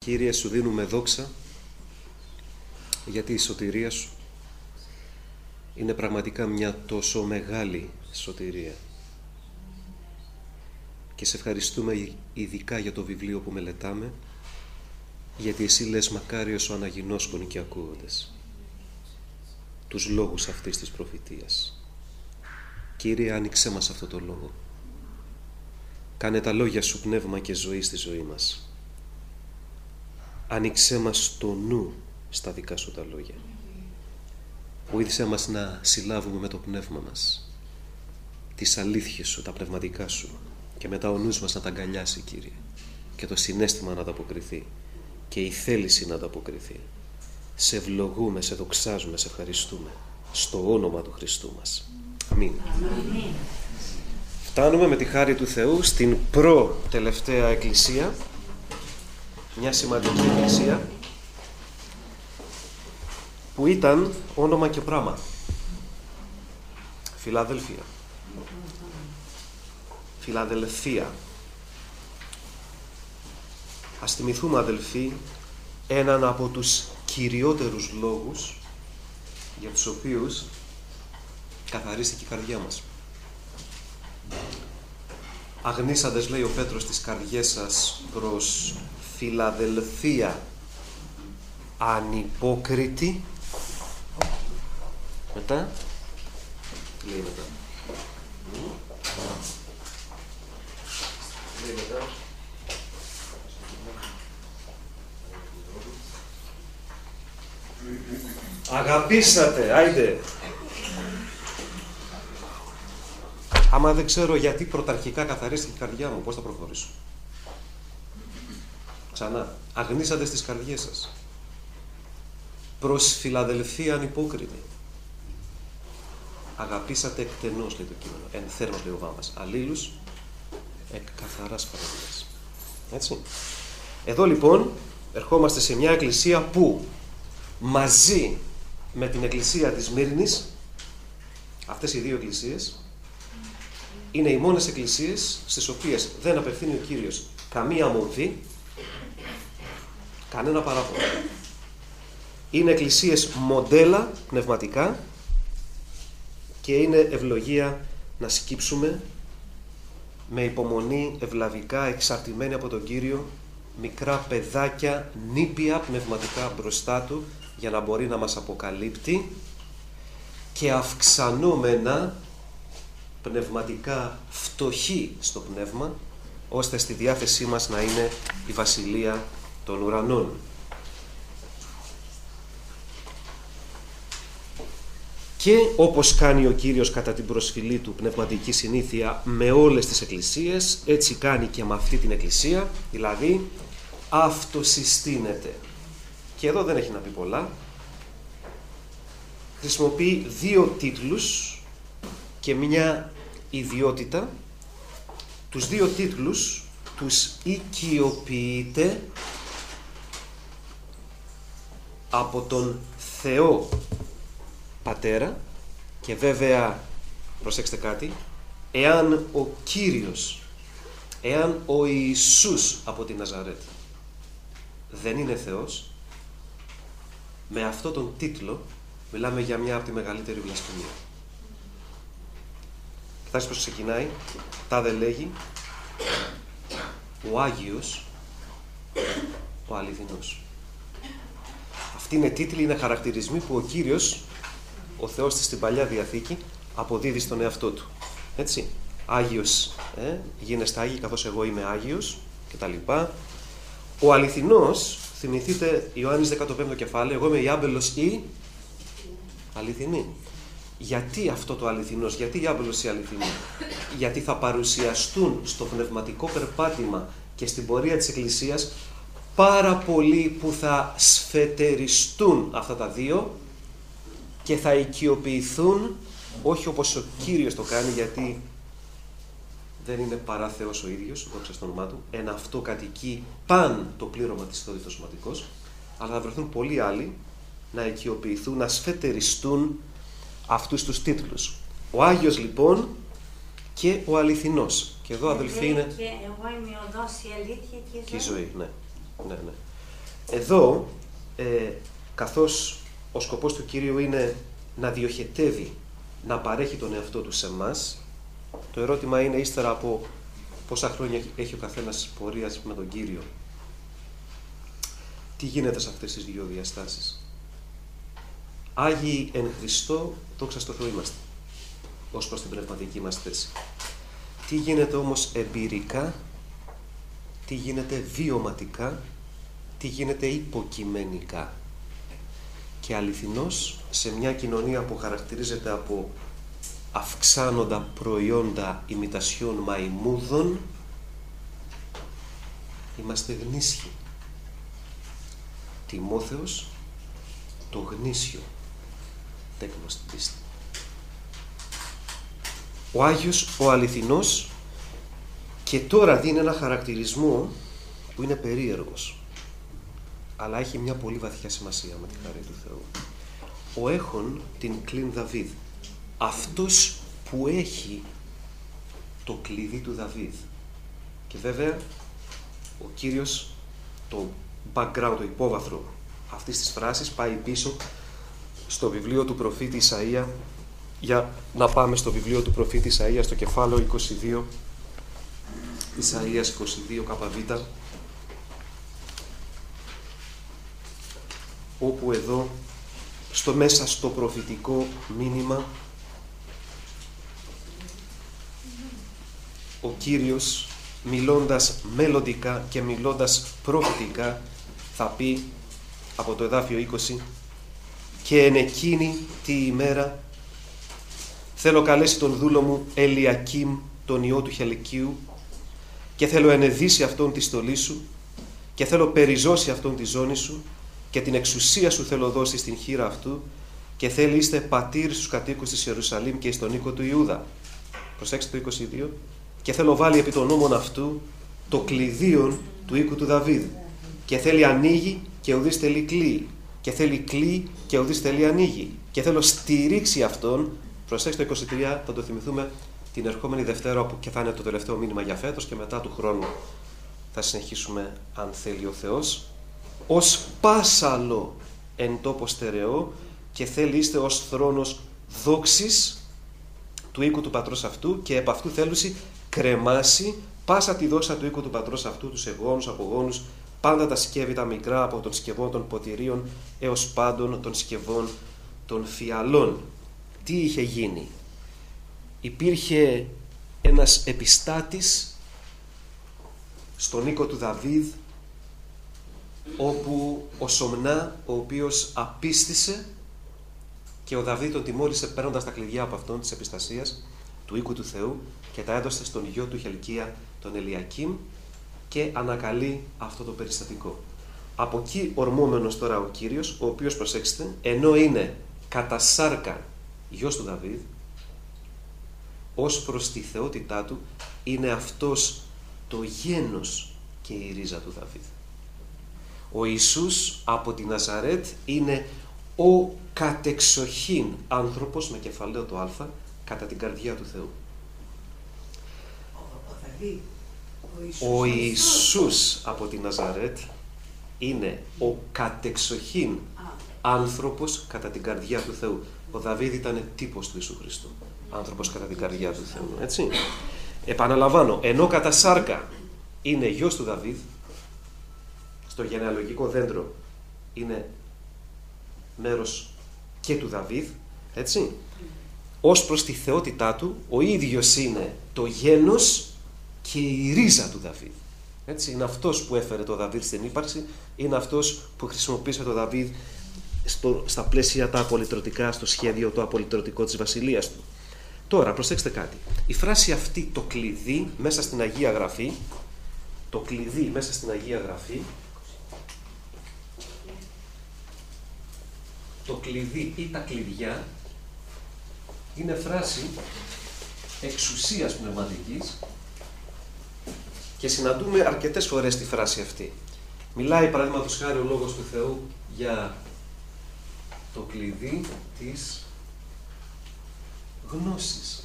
Κύριε, σου δίνουμε δόξα γιατί η σωτηρία σου είναι πραγματικά μια τόσο μεγάλη σωτηρία. Και σε ευχαριστούμε ειδικά για το βιβλίο που μελετάμε, γιατί εσύ λες μακάριος ο αναγινώσκων και ακούγοντες τους λόγους αυτής της προφητείας. Κύριε, άνοιξέ μας αυτό το λόγο. Κάνε τα λόγια σου πνεύμα και ζωή στη ζωή μας. Άνοιξέ μας το νου στα δικά σου τα λόγια. Βοήθησέ μας να συλλάβουμε με το πνεύμα μας τις αλήθειες σου, τα πνευματικά σου, και μετά ο νους μας να τα αγκαλιάσει, Κύριε, και το συναίσθημα να ανταποκριθεί και η θέληση να ανταποκριθεί. Σε ευλογούμε, σε δοξάζουμε, σε ευχαριστούμε στο όνομα του Χριστού μας. Αμήν. Αμήν. Φτάνουμε με τη χάρη του Θεού στην προτελευταία εκκλησία, μια σημαντική εκκλησία που ήταν όνομα και πράμα. Φιλαδελφία. Ας θυμηθούμε, αδελφοί, έναν από τους κυριότερους λόγους για τους οποίους καθαρίστηκε η καρδιά μας. Αγνήσαντες, λέει ο Πέτρος, τις καρδιές σας προς Φιλαδελφία ανυπόκριτη. Μετά, τι λέει μετά? Αγαπήσατε, άιντε. Άμα δεν ξέρω γιατί πρωταρχικά καθαρίστηκε η καρδιά μου, πώς θα προχωρήσω? Ξανά, αγνήσατε στις καρδιές σας προς Φιλαδελφία ανυπόκριτη. Αγαπήσατε εκτενώς, λέει το κείμενο, εν θέρμος, λέει ο Βάμας, αλλήλους εκ καθαράς καρδιάς. Έτσι. Εδώ λοιπόν ερχόμαστε σε μια εκκλησία που μαζί με την εκκλησία της Μύρνης, αυτές οι δύο εκκλησίες είναι οι μόνες εκκλησίες στις οποίες δεν απευθύνει ο Κύριος καμία μορφή, κανένα παράπονο. Είναι εκκλησίες μοντέλα πνευματικά και είναι ευλογία να σκύψουμε με υπομονή, ευλαβικά, εξαρτημένοι από τον Κύριο, μικρά παιδάκια, νήπια πνευματικά μπροστά Του, για να μπορεί να μας αποκαλύπτει, και αυξανόμενα πνευματικά φτωχοί στο πνεύμα, ώστε στη διάθεσή μας να είναι η Βασιλεία των Ουρανών. Και όπως κάνει ο Κύριος κατά την προσφυλή Του πνευματική συνήθεια με όλες τις εκκλησίες, έτσι κάνει και με αυτή την εκκλησία, δηλαδή αυτοσυστήνεται. Και εδώ δεν έχει να πει πολλά. Χρησιμοποιεί δύο τίτλους και μια ιδιότητα. Τους δύο τίτλους τους οικειοποιείται από τον Θεό Πατέρα, και βέβαια, προσέξτε κάτι, εάν ο Κύριος, εάν ο Ιησούς από τη Ναζαρέτ δεν είναι Θεός, με αυτό τον τίτλο μιλάμε για μια από τη μεγαλύτερη βλασφημία. Κοιτάξτε πώς ξεκινάει. Τάδε λέγει ο Άγιος, ο αληθινός. Αυτοί είναι τίτλοι, είναι χαρακτηρισμοί που ο Κύριος, ο Θεός της στην Παλιά Διαθήκη, αποδίδει στον εαυτό Του. Έτσι. Άγιος, γίνεστε Άγιοι καθώς εγώ είμαι Άγιος, κτλ. Ο αληθινός, θυμηθείτε Ιωάννης 15ο κεφάλαιο, εγώ είμαι η άμπελος η αληθινή. Γιατί αυτό το αληθινός, γιατί η άμπελος η αληθινή? Γιατί θα παρουσιαστούν στο πνευματικό περπάτημα και στην πορεία της Εκκλησίας πάρα πολλοί που θα σφετεριστούν αυτά τα δύο και θα οικειοποιηθούν, όχι όπως ο Κύριος το κάνει, γιατί δεν είναι παρά Θεός ο ίδιος, δόξα στο όνομά Του, εν αυτό κατοικεί παν το πλήρωμα της Θεότητος σωματικός, αλλά θα βρεθούν πολλοί άλλοι να οικειοποιηθούν, να σφετεριστούν αυτούς τους τίτλους. Ο Άγιος λοιπόν και ο αληθινός. Και εδώ, αδελφοί, είναι και εγώ είμαι η οδός, η αλήθεια και η ζωή. Ναι. Εδώ, καθώς ο σκοπός του Κυρίου είναι να διοχετεύει, να παρέχει τον εαυτό του σε εμάς, το ερώτημα είναι, ύστερα από πόσα χρόνια έχει ο καθένας πορείας με τον Κύριο, τι γίνεται σε αυτές τις δύο διαστάσεις? Άγιοι εν Χριστώ, δόξα στο Θεό είμαστε, ως προς την πνευματική μας θέση. Τι γίνεται όμως εμπειρικά, τι γίνεται βιωματικά, τι γίνεται υποκειμενικά? Και αληθινώς, σε μια κοινωνία που χαρακτηρίζεται από αυξάνοντα προϊόντα ημιτασιών μαϊμούδων, είμαστε γνήσιοι. Τιμόθεος, το γνήσιο τέκνο στην πίστη. Ο Άγιος, ο αληθινός, και τώρα δίνει ένα χαρακτηρισμό που είναι περίεργος, αλλά έχει μια πολύ βαθιά σημασία με τη χάρη του Θεού. Ο έχων την κλίν Δαβίδ, αυτός που έχει το κλειδί του Δαβίδ. Και βέβαια ο Κύριος, το background, το υπόβαθρο αυτής της φράσης πάει πίσω στο βιβλίο του προφήτη Ισαΐα. Για να πάμε στο βιβλίο του προφήτη Ισαΐα, στο κεφάλαιο 22, Ισαΐας 22 ΚΒ, όπου εδώ μέσα στο προφητικό μήνυμα ο Κύριος, μιλώντας μελλοντικά και μιλώντας προφητικά, θα πει από το εδάφιο 20: «Και εν εκείνη τη ημέρα θέλω καλέσει τον δούλο μου Ελιακήμ, τον ιό του Χελκίου, και θέλω ενεδύσει αυτόν τη στολή σου, και θέλω περιζώσει αυτόν τη ζώνη σου, και την εξουσία σου θέλω δώσει στην χείρα αυτού, και θέλει είστε πατήρ στους κατοίκους της Ιερουσαλήμ και στον οίκο του Ιούδα». Προσέξτε το 22. «Και θέλω βάλει επί των νόμων αυτού το κλειδίον του οίκου του Δαβίδ, και θέλει ανοίγει και ουδείς θέλει κλείει, και θέλει κλείει και ουδείς θέλει ανοίγει, και θέλω στηρίξει αυτόν». Προσέξτε το 23, θα το θυμηθούμε την ερχόμενη Δευτέρα, όπου και θα είναι το τελευταίο μήνυμα για φέτος, και μετά του χρόνου θα συνεχίσουμε, αν θέλει ο Θεός. «Ως πάσαλο εν τόπο στερεό, και θέλει είστε ως θρόνος δόξης του οίκου του πατρός αυτού, και επ' αυτού θέλουσι κρεμάσει πάσα τη δόξα του οίκου του πατρός αυτού, τους εγώνους, απογόνους, πάντα τα σκεύη τα μικρά, από των σκευών των ποτηρίων έως πάντων των σκευών των φιαλών». Τι είχε γίνει? Υπήρχε ένας επιστάτης στον οίκο του Δαβίδ, όπου ο Σομνά, ο οποίος απίστησε, και ο Δαβίδ τον τιμώρησε παίρνοντας τα κλειδιά από αυτόν της επιστασίας του οίκου του Θεού, και τα έδωσε στον γιο του Χελκία, τον Ελιακήμ, και ανακαλεί αυτό το περιστατικό. Από εκεί ορμόμενος τώρα ο Κύριος, ο οποίος, προσέξτε, ενώ είναι κατά σάρκα γιος του Δαβίδ, ως προς τη θεότητά του είναι αυτός το γένος και η ρίζα του Δαβίδ. Ο Ιησούς από τη Ναζαρέτ είναι ο κατεξοχήν άνθρωπος, με κεφαλαίο το α, κατά την καρδιά του Θεού. Ο Ιησούς από τη Ναζαρέτ είναι ο κατεξοχήν άνθρωπος κατά την καρδιά του Θεού. Ο Δαβίδ ήταν τύπος του Ιησού Χριστού, άνθρωπος κατά την καρδιά του Θεού, έτσι. Επαναλαμβάνω, ενώ κατά σάρκα είναι γιος του Δαβίδ, στο γενεαλογικό δέντρο είναι μέρος και του Δαβίδ, έτσι, ως προς τη θεότητά του, ο ίδιος είναι το γένος και η ρίζα του Δαβίδ. Έτσι, είναι αυτός που έφερε το Δαβίδ στην ύπαρξη, είναι αυτός που χρησιμοποίησε το Δαβίδ στα πλαίσια τα απολυτρωτικά, στο σχέδιο το απολυτρωτικό της βασιλείας του. Τώρα, προσέξτε κάτι. Η φράση αυτή, το κλειδί μέσα στην Αγία Γραφή, το κλειδί μέσα στην Αγία Γραφή, το κλειδί ή τα κλειδιά, είναι φράση εξουσίας πνευματικής, και συναντούμε αρκετές φορές τη φράση αυτή. Μιλάει, παραδείγματος χάρη, ο Λόγος του Θεού για το κλειδί της γνώσης.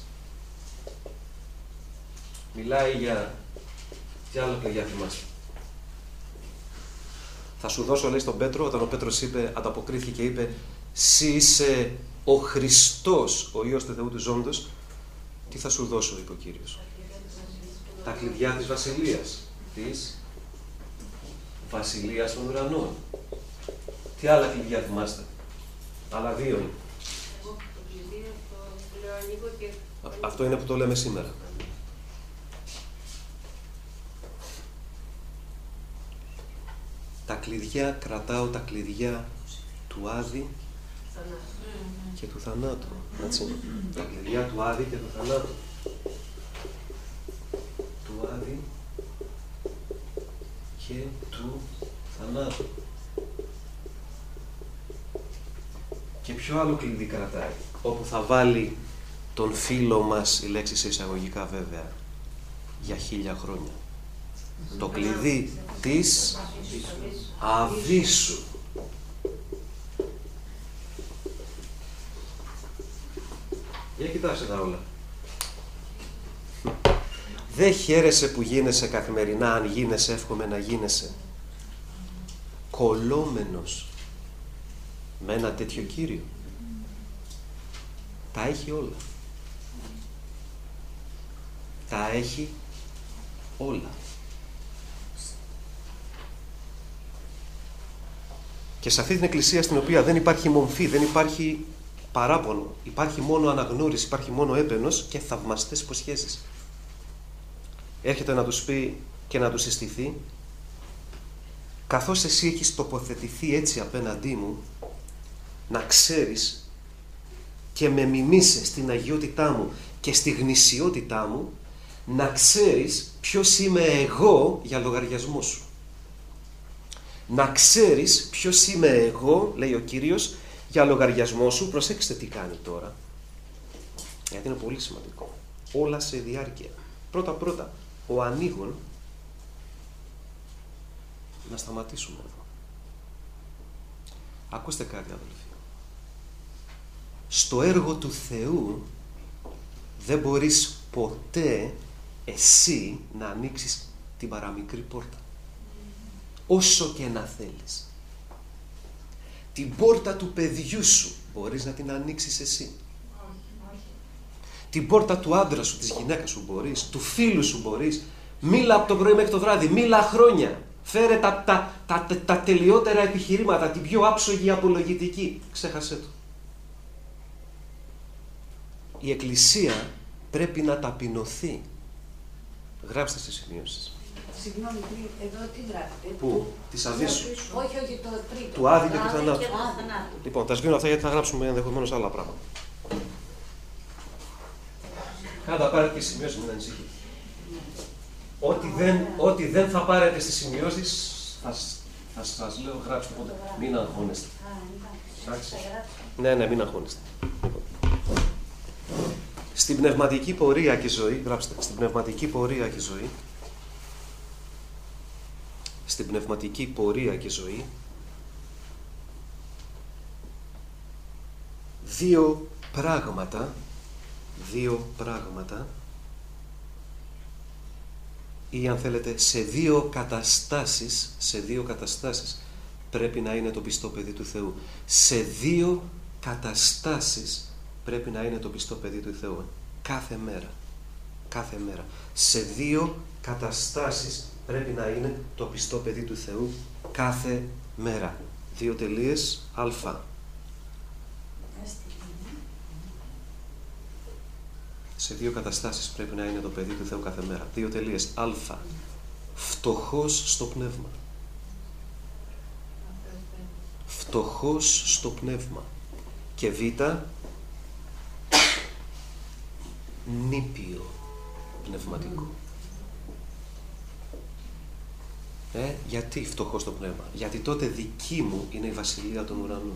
Μιλάει για... Τι άλλο κλειδιά θυμάστε? Θα σου δώσω, λέει στον Πέτρο, όταν ο Πέτρος ανταποκρίθηκε και είπε «Συ είσαι ο Χριστός, ο Υιός του Θεού του Ζώντος», τι θα σου δώσω, είπε ο Κύριος? Τα κλειδιά της Βασιλείας. Της Βασιλείας των Ουρανών. Τι άλλα κλειδιά θυμάστε? Άλλα δύο είναι. Αυτό είναι που το λέμε σήμερα. Τα κλειδιά, κρατάω τα κλειδιά του Άδη και του θανάτου. Έτσι. Τα κλειδιά του Άδη και του θανάτου. Του Άδη και του θανάτου. Και ποιο άλλο κλειδί κρατάει? Όπου θα βάλει τον φίλο μας, η λέξη σε εισαγωγικά βέβαια, για 1000 χρόνια. Το κλειδί της Αβύσσου. Για κοιτάξτε τα όλα. Δεν χαίρεσαι που γίνεσαι καθημερινά, αν γίνεσαι, εύχομαι να γίνεσαι κολλόμενος με ένα τέτοιο Κύριο? Τα έχει όλα. Τα έχει όλα. Και σε αυτή την εκκλησία στην οποία δεν υπάρχει μομφή, δεν υπάρχει παράπονο, υπάρχει μόνο αναγνώριση, υπάρχει μόνο έπαινος και θαυμαστές υποσχέσεις. Έρχεται να τους πει και να τους συστηθεί, καθώς εσύ έχεις τοποθετηθεί έτσι απέναντί μου, να ξέρεις και με μιμήσες στην αγιότητά μου και στη γνησιότητά μου, να ξέρεις ποιος είμαι εγώ για λογαριασμό σου. Να ξέρεις ποιος είμαι εγώ, λέει ο Κύριος, για λογαριασμό σου. Προσέξτε τι κάνει τώρα, γιατί είναι πολύ σημαντικό. Όλα σε διάρκεια. Πρώτα, ο ανοίγων, να σταματήσουμε εδώ. Ακούστε κάτι, αδελφοί. Στο έργο του Θεού δεν μπορείς ποτέ εσύ να ανοίξεις την παραμικρή πόρτα. Όσο και να θέλεις. Την πόρτα του παιδιού σου μπορείς να την ανοίξεις εσύ? Την πόρτα του άντρα σου, της γυναίκας σου μπορείς? Του φίλου σου μπορείς? Μίλα από το πρωί μέχρι το βράδυ, μίλα χρόνια. Φέρε τα τελειότερα επιχειρήματα, την πιο άψογη απολογητική. Ξέχασέ το. Η Εκκλησία πρέπει να ταπεινωθεί. Γράψτε στις σημειώσεις. Συγγνώμη, εδώ τι γράφετε? Πού? Της Αβύσσου. Όχι, το τρίτο. Του Άδη και του θανάτου. Λοιπόν, τα σβήνω αυτά γιατί θα γράψουμε ενδεχομένως άλλα πράγματα. Κάντε πάρετε και σημειώσεις, μην ανησυχείτε. Ό,τι δεν θα πάρετε στις σημειώσεις, θα σας λέω γράψτε πότε. Μην αγχώνεστε. Ναι, μην αγχώνεστε. Στην πνευματική πορεία και ζωή, γράψτε, στην πνευματική πορεία και ζωή, στην πνευματική πορεία και ζωή, δύο πράγματα ή αν θέλετε σε δύο καταστάσεις πρέπει να είναι το πιστό παιδί του Θεού. Σε δύο καταστάσεις πρέπει να είναι το πιστό παιδί του Θεού. Κάθε μέρα. Σε δύο καταστάσεις πρέπει να είναι το πιστό παιδί του Θεού κάθε μέρα. 2.α. Σε δύο καταστάσεις πρέπει να είναι το παιδί του Θεού κάθε μέρα. 2.α. Φτωχός στο πνεύμα. Φτωχός στο πνεύμα. Και β. Νήπιο πνευματικό. Γιατί φτωχό στο πνεύμα? Γιατί τότε δική μου είναι η βασιλεία των ουρανών.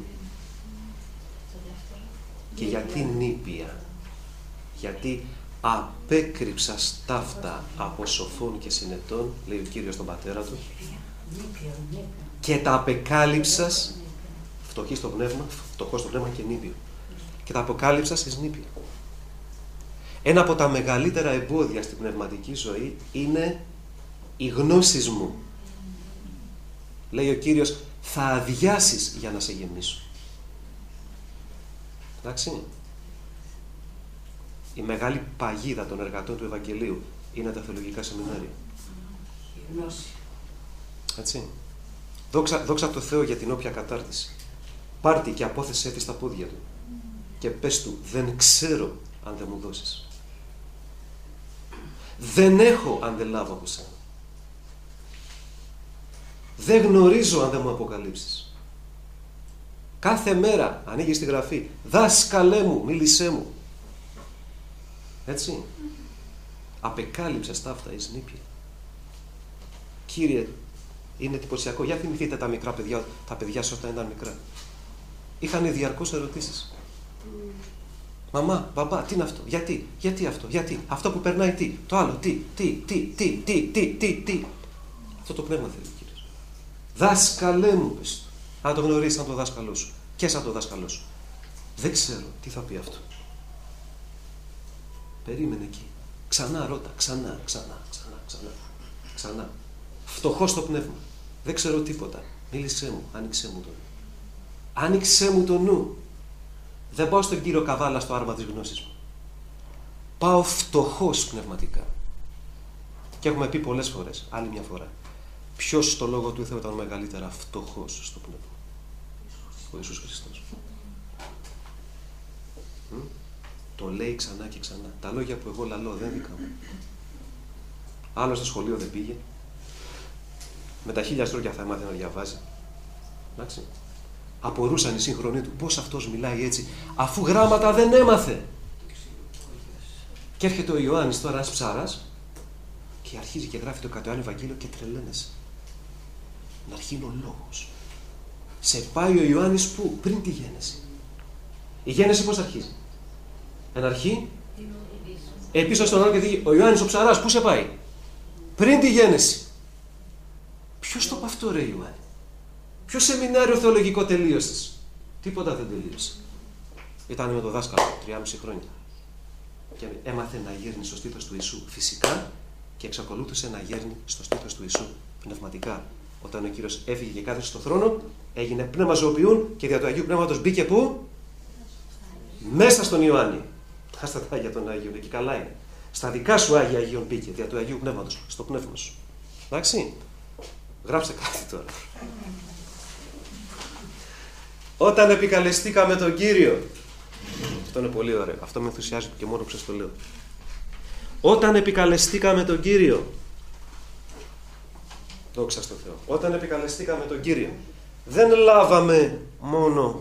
Και γιατί νήπια? Γιατί απέκρυψα στάφτα από σοφών και συνετών, λέει ο Κύριος τον πατέρα του, και τα απεκάλυψας, φτωχή στο πνεύμα, φτωχό στο πνεύμα και νήπιο, και τα αποκάλυψα στις νήπια. Ένα από τα μεγαλύτερα εμπόδια στην πνευματική ζωή είναι οι γνώσεις μου. Λέει ο Κύριος, θα αδειάσεις για να σε γεμίσω. Εντάξει. Η μεγάλη παγίδα των εργατών του Ευαγγελίου είναι τα θεολογικά σεμινάρια. Η γνώση. Έτσι. Δόξα τω Θεώ για την όποια κατάρτιση. Πάρ' και απόθεσέ τη στα πόδια του. Και πες του, δεν ξέρω αν δεν μου δώσεις. Δεν έχω αν δεν λάβω από σένα. Δεν γνωρίζω αν δεν μου αποκαλύψεις. Κάθε μέρα ανοίγεις τη γραφή. Δάσκαλέ μου, μίλησέ μου. Έτσι. Απεκάλυψες τα αυτά, εις νήπια. Κύριε, είναι εντυπωσιακό. Για θυμηθείτε τα μικρά παιδιά, τα παιδιά σας όταν ήταν μικρά. Είχαν διαρκώς ερωτήσεις. Μαμά, μπαμπά, τι είναι αυτό, γιατί αυτό, αυτό που περνάει τι, το άλλο, τι. Αυτό το πνεύμα θέλει ο Κύριος. Δάσκαλέ μου, πες του. Αν το γνωρίσεις σαν το δάσκαλό σου και σαν το δάσκαλό σου. Δεν ξέρω τι θα πει αυτό. Περίμενε εκεί. Ξανά ρώτα, ξανά. Φτωχό στο πνεύμα. Δεν ξέρω τίποτα. Μίλησέ μου, άνοιξέ μου το νου. Άνοιξέ μου το νου. Δεν πάω στον κύριο Καβάλα στο άρμα της γνώσης μου. Πάω φτωχός πνευματικά. Και έχουμε πει πολλές φορές, άλλη μια φορά, ποιος στο λόγο του Θεού ήταν μεγαλύτερα φτωχός στο πνεύμα? Ο Ιησούς Χριστός. Το λέει ξανά και ξανά. Τα λόγια που εγώ λαλώ δεν δικά μου. Άλλος στο σχολείο δεν πήγε. Με τα 1000 στρόκια θα έμαθε να διαβάζει. Εντάξει. Απορούσαν οι σύγχρονοι του πώς αυτός μιλάει έτσι, αφού γράμματα δεν έμαθε. Και έρχεται ο Ιωάννης τώρα, ένας ψάρας, και αρχίζει και γράφει το κατ' Ιωάννη Ευαγγέλιο και τρελαίνεσαι. Να αρχίσει ο λόγος. Σε πάει ο Ιωάννης πού? Πριν τη γέννηση. Η γέννηση πώς αρχίζει? Εν αρχή, πίσω στον άλλο και δει, ο Ιωάννης ο ψαράς, πού σε πάει? Πριν τη γέννηση. Ποιος το είπε αυτό, ρε Ιωάννη? Ποιο σεμινάριο θεολογικό τελείωσες? Τίποτα δεν τελείωσε. Ήταν με τον δάσκαλο 3,5 χρόνια. Και έμαθε να γέρνει στο στήθος του Ιησού φυσικά και εξακολούθησε να γέρνει στο στήθος του Ιησού πνευματικά. Όταν ο Κύριος έφυγε και κάθισε στον θρόνο, έγινε πνεύμα ζωοποιούν και δια του Αγίου Πνεύματος μπήκε πού? Μέσα στον Ιωάννη. Άστα τα Άγια των Άγιων, εκεί καλά είναι. Στα δικά σου Άγια Αγίων μπήκε δια του Αγίου Πνεύματος, στο πνεύμα σου. Εντάξει. Γράψτε κάτι τώρα. Όταν επικαλεστήκαμε τον Κύριο. Αυτό είναι πολύ ωραίο. Αυτό με ενθουσιάζει και μόνο που σας το λέω. Όταν επικαλεστήκαμε τον Κύριο. Δόξα στο Θεό. Όταν επικαλεστήκαμε τον Κύριο, δεν λάβαμε μόνο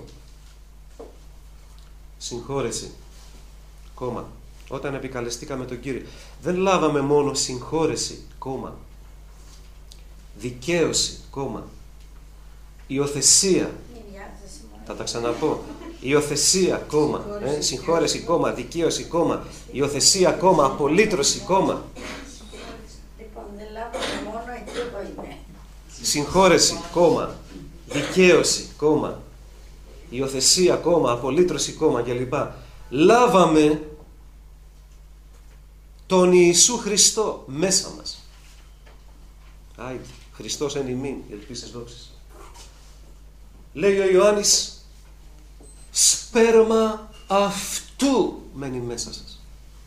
συγχώρεση. Κόμμα. Όταν επικαλεστήκαμε τον Κύριο, δεν λάβαμε μόνο συγχώρεση. Κόμμα. Δικαίωση. Κόμμα. Υιοθεσία. Θα τα ξαναπώ. Υιοθεσία, κόμμα. Συγχώρεση, κόμμα. Δικαίωση, κόμμα. Υιοθεσία, κόμμα. Απολύτρωση, κόμμα. Λοιπόν, δεν λάβαμε μόνο εκεί που είναι. Συγχώρεση, κόμμα. Δικαίωση, κόμμα. Υιοθεσία, κόμμα. Απολύτρωση, κόμμα κλπ. Λάβαμε τον Ιησού Χριστό μέσα μας. Άι, Χριστός εν ημίν, ελπίσες δόξης. Λέει ο Ιωάννης, σπέρμα αυτού μένει μέσα σας.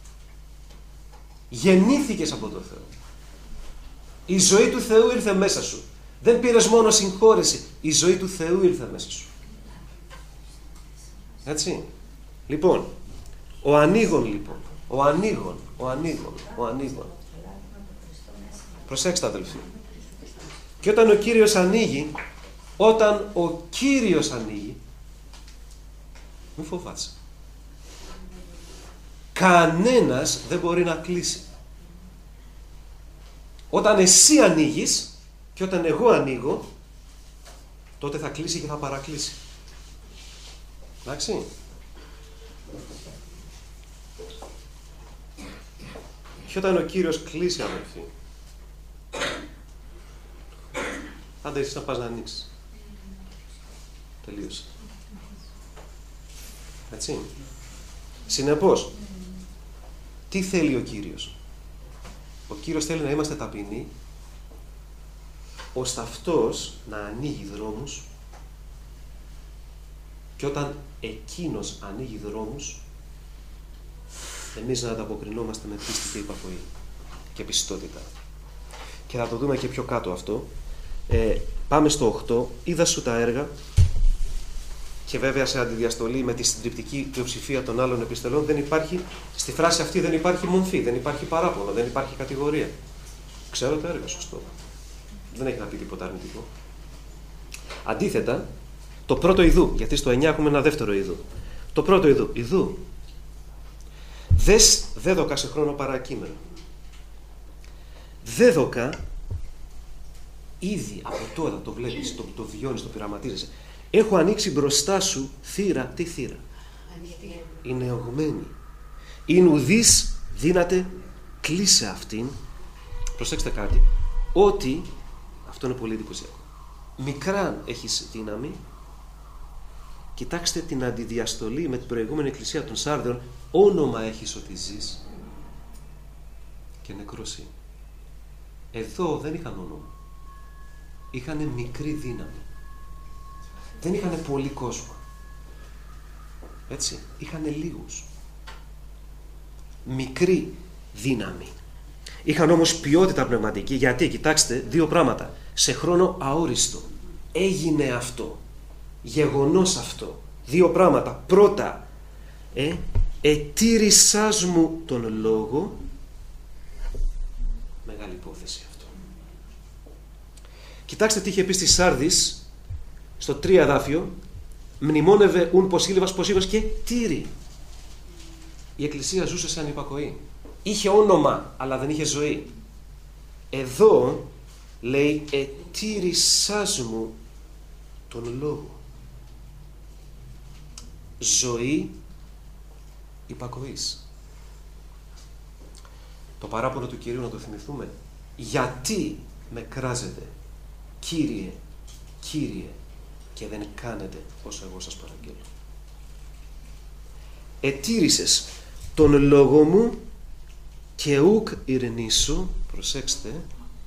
Γεννήθηκες από το Θεό. Η ζωή του Θεού ήρθε μέσα σου. Δεν πήρες μόνο συγχώρεση. Η ζωή του Θεού ήρθε μέσα σου. Έτσι. Λοιπόν, ο ανοίγων λοιπόν. Ο ανοίγων. Προσέξτε αδελφοί. Και όταν ο Κύριος ανοίγει, μη φοβάσαι. Κανένας δεν μπορεί να κλείσει. Όταν εσύ ανοίγεις και όταν εγώ ανοίγω, τότε θα κλείσει και θα παρακλείσει. Εντάξει. Και όταν ο Κύριος κλείσει, αδελφοί, άντε εσύ να πας να ανοίξεις. Τελείωσε. Έτσι. Συνεπώς, τι θέλει ο Κύριος? Ο Κύριος θέλει να είμαστε ταπεινοί. ώστε αυτός να ανοίγει δρόμους, και όταν εκείνος ανοίγει δρόμους, εμείς να ανταποκρινόμαστε με πίστη και υπακοή και πιστότητα. Και θα το δούμε και πιο κάτω αυτό. Πάμε στο 8. Είδα σου τα έργα, και βέβαια σε αντιδιαστολή με τη συντριπτική πλειοψηφία των άλλων επιστολών δεν υπάρχει, στη φράση αυτή δεν υπάρχει μομφή, δεν υπάρχει παράπονο, δεν υπάρχει κατηγορία. Ξέρω τα έργα, σωστό. Δεν έχει να πει τίποτα αρνητικό. Αντίθετα, το πρώτο ιδού, γιατί στο 9 έχουμε ένα δεύτερο ιδού. Το πρώτο ιδού. Δες δέδοκα σε χρόνο παρακείμενο. Δέδοκα, ήδη από τώρα το βλέπεις, το βιώνεις, το πειραματίζεσαι. Έχω ανοίξει μπροστά σου θύρα. Τι θύρα? Είναι ογμένη. Είναι ουδής δύναται, κλείσε αυτήν. Προσέξτε κάτι. Ότι, αυτό είναι πολύ εντυπωσιακό, μικράν έχεις δύναμη. Κοιτάξτε την αντιδιαστολή με την προηγούμενη εκκλησία των Σάρδεων. Όνομα έχεις ότι ζεις και νεκρός είναι. Εδώ δεν είχαν όνομα. Είχαν μικρή δύναμη. Δεν είχαν πολύ κόσμο. Έτσι. Είχαν λίγους. Μικρή δύναμη. Είχαν όμως ποιότητα πνευματική. Γιατί, κοιτάξτε, δύο πράγματα. Σε χρόνο αόριστο. Έγινε αυτό. Γεγονός αυτό. Δύο πράγματα. Πρώτα, ετήρησάς μου τον λόγο. Μεγάλη υπόθεση αυτό. Κοιτάξτε τι είχε πει στη Σάρδης, στο 3 εδάφιο. Μνημόνευε ουν ποσίλευας ποσίλευας και τήρη. Η Εκκλησία ζούσε σε ανυπακοή. Είχε όνομα, αλλά δεν είχε ζωή. Εδώ λέει ετήρησάς μου τον λόγο. Ζωή υπακοής. Το παράπονο του Κυρίου να το θυμηθούμε. Γιατί με κράζετε, Κύριε, Κύριε, και δεν κάνετε όσο εγώ σας παραγγέλω? Ετήρησες τον λόγο μου και ουκ ειρνήσω, προσέξτε,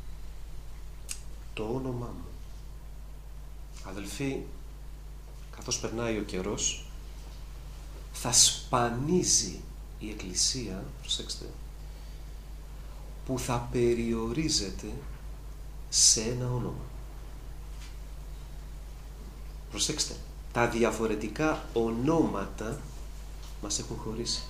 το όνομά μου. Αδελφοί, καθώς περνάει ο καιρός, θα σπανίζει η Εκκλησία, προσέξτε, που θα περιορίζεται σε ένα όνομα. Προσέξτε, τα διαφορετικά ονόματα μας έχουν χωρίσει.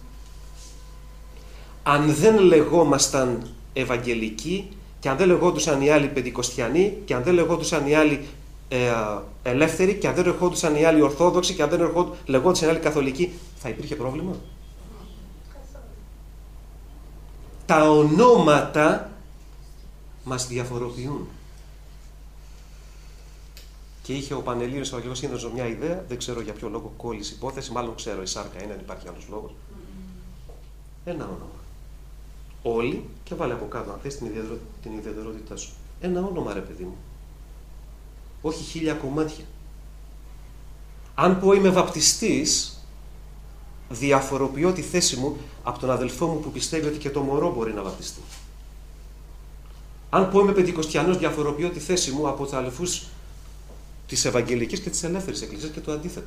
Αν δεν λεγόμασταν Ευαγγελικοί, και αν δεν λεγόντουσαν οι άλλοι Πεντηκοστιανοί, και αν δεν λεγόντουσαν οι άλλοι ελεύθεροι, και αν δεν λεγόντουσαν οι άλλοι Ορθόδοξοι, και αν δεν λεγόντουσαν οι άλλοι Καθολικοί, θα υπήρχε πρόβλημα? Τα ονόματα μας διαφοροποιούν. Και είχε ο Πανελλήνιος Ευαγγελικός Σύνδεσμος μια ιδέα, δεν ξέρω για ποιο λόγο κόλλησε υπόθεση, μάλλον ξέρω, η σάρκα είναι, αν υπάρχει άλλος λόγος. Ένα όνομα. Όλοι, και βάλε από κάτω, αν θες την ιδιαιτερότητά σου. Ένα όνομα, ρε παιδί μου. Όχι 1000 κομμάτια. Αν πω είμαι βαπτιστής, διαφοροποιώ τη θέση μου από τον αδελφό μου που πιστεύει ότι και το μωρό μπορεί να βαπτιστεί. Αν πω είμαι Πεντηκοστιανός, διαφοροποιώ τη θέση μου από τους αδελφούς της Ευαγγελικής και της Ελεύθερης Εκκλησίας και το αντίθετο.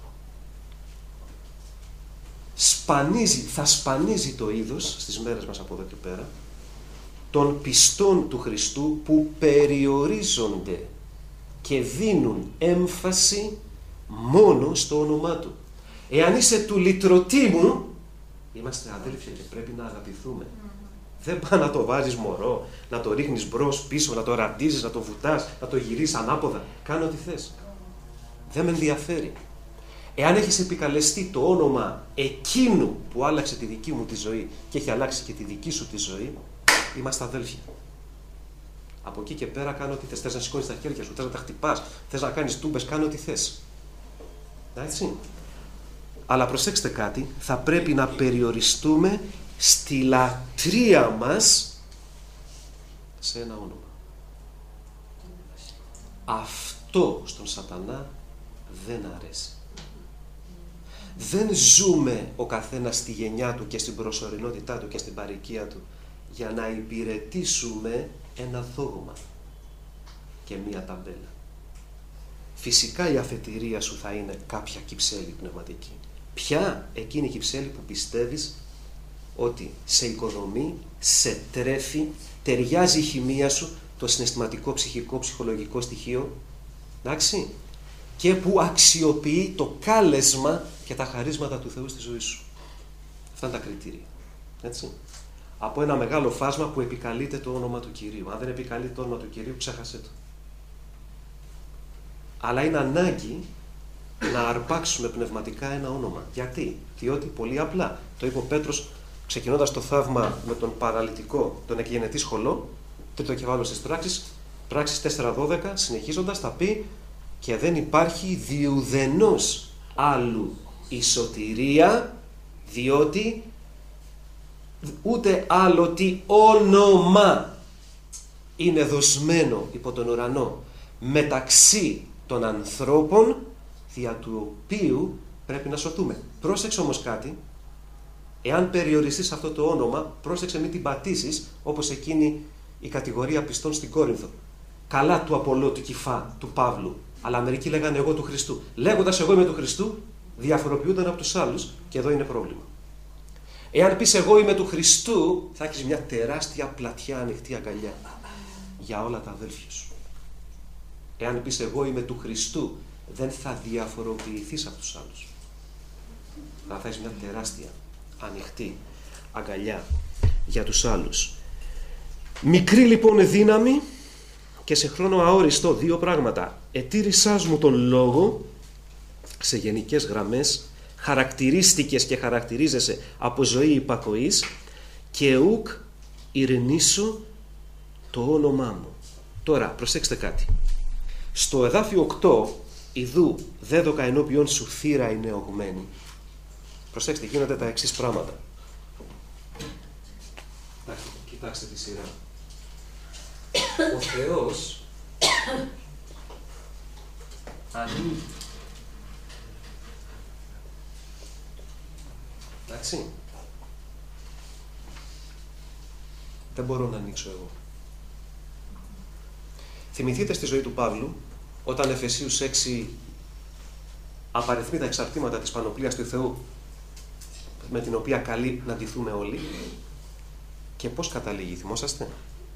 Θα σπανίζει το είδος στις μέρες μας από εδώ και πέρα των πιστών του Χριστού που περιορίζονται και δίνουν έμφαση μόνο στο όνομά Του. Εάν είσαι του λυτρωτήμου, είμαστε αδέλφια και πρέπει να αγαπηθούμε. Δεν πάει να το βάζεις μωρό, να το ρίχνεις μπρος πίσω, να το ραντίζεις, να το βουτάς, να το γυρίσεις ανάποδα. Κάνε ό,τι θες. Δεν με ενδιαφέρει. Εάν έχεις επικαλεστεί το όνομα εκείνου που άλλαξε τη δική μου τη ζωή και έχει αλλάξει και τη δική σου τη ζωή, είμαστε αδέλφια. Από εκεί και πέρα κάνω ό,τι θες. Θες να σηκώνεις τα χέρια σου, θες να τα χτυπάς, θες να κάνεις τούμπες, κάνω ό,τι θες. Έτσι. Αλλά προσέξτε κάτι, θα πρέπει να περιοριστούμε στη λατρεία μας σε ένα όνομα. Αυτό στον σατανά δεν αρέσει. Δεν ζούμε ο καθένας στη γενιά του και στην προσωρινότητά του και στην παροικία του για να υπηρετήσουμε ένα δόγμα. και μία ταμπέλα. Φυσικά η αφετηρία σου θα είναι κάποια κυψέλη πνευματική. Ποια? Εκείνη η κυψέλη που πιστεύεις ότι σε οικοδομεί, σε τρέφει, ταιριάζει η χημεία σου, το συναισθηματικό, ψυχικό, ψυχολογικό στοιχείο, εντάξει, και που αξιοποιεί το κάλεσμα και τα χαρίσματα του Θεού στη ζωή σου. Αυτά είναι τα κριτήρια. Έτσι. Από ένα μεγάλο φάσμα που επικαλείται το όνομα του Κυρίου. Αν δεν επικαλείται το όνομα του Κυρίου, ξέχασέ το. Αλλά είναι ανάγκη να αρπάξουμε πνευματικά ένα όνομα. Γιατί? Διότι πολύ απλά, το είπε ο Πέτρος ξεκινώντας το θαύμα με τον παραλυτικό, τον εκγενετή σχολό, τρίτο κεφάλαιο στις πράξεις 4:12, συνεχίζοντας θα πει και δεν υπάρχει διουδενός άλλου η σωτηρία, διότι ούτε άλλο τι όνομα είναι δοσμένο υπό τον ουρανό μεταξύ των ανθρώπων δια του οποίου πρέπει να σωθούμε. Πρόσεξε όμως κάτι, εάν περιοριστείς αυτό το όνομα, πρόσεξε μην την πατήσεις όπως εκείνη η κατηγορία πιστών στην Κόρινθο. Καλά του Απολώ, του Κηφά, του Παύλου, αλλά μερικοί λέγανε εγώ του Χριστού. Λέγοντας εγώ είμαι του Χριστού, διαφοροποιούνταν από τους άλλους και εδώ είναι πρόβλημα. Εάν πεις εγώ είμαι του Χριστού, θα έχεις μια τεράστια πλατιά ανοιχτή αγκαλιά για όλα τα αδέλφια σου. Εάν πεις εγώ είμαι του Χριστού, δεν θα διαφοροποιηθείς από τους άλλους. Θα έχεις μια τεράστια ανοιχτή αγκαλιά για τους άλλους. Μικρή λοιπόν δύναμη και σε χρόνο αόριστο, δύο πράγματα. Ετήρησάς μου τον λόγο σε γενικές γραμμές, χαρακτηρίστηκες και χαρακτηρίζεσαι από ζωή υπακοής και ουκ ειρηνήσω το όνομά μου. Τώρα προσέξτε κάτι. Στο εδάφιο 8, ιδού δέδοκα ενώπιον σου θύρα είναι ογμένη. Προσέξτε, γίνονται τα εξής πράγματα. Κοιτάξτε τη σειρά. Ο Θεός ανοίγει. Εντάξει. Δεν μπορώ να ανοίξω εγώ. Θυμηθείτε στη ζωή του Παύλου, όταν Εφεσίους 6 απαριθμεί τα εξαρτήματα της πανοπλίας του Θεού, με την οποία καλεί να ντυθούμε όλοι, και πώς καταλήγει, θυμόσαστε?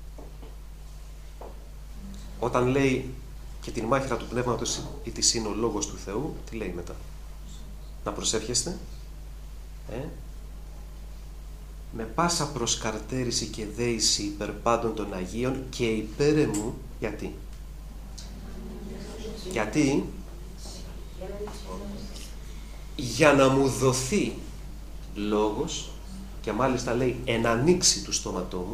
Όταν λέει και την μάχηρα του πνεύματος ή της είναι ο λόγος του Θεού, τι λέει μετά? Να προσεύχεστε με πάσα προσκαρτέρηση και δέηση υπέρ πάντων των Αγίων και υπέρ εμού. Γιατί για να μου δοθεί λόγος, και μάλιστα λέει εν ανοίξει του στόματό μου,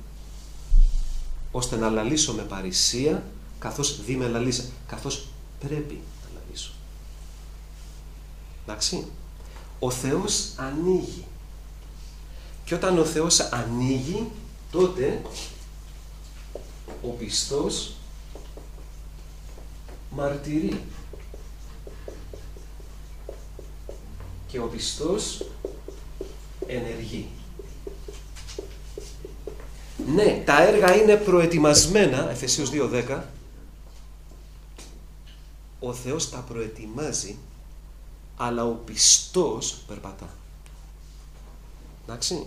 ώστε να λαλήσω με παρησία, καθώς δι με λαλήσα, καθώς πρέπει να λαλήσω. Εντάξει. Ο Θεός ανοίγει. Και όταν ο Θεός ανοίγει, τότε ο πιστός μαρτυρεί. Και ο πιστός ενεργεί. Ναι, τα έργα είναι προετοιμασμένα, Εφεσίους 2:10. Ο Θεός τα προετοιμάζει, αλλά ο πιστός περπατά. Εντάξει.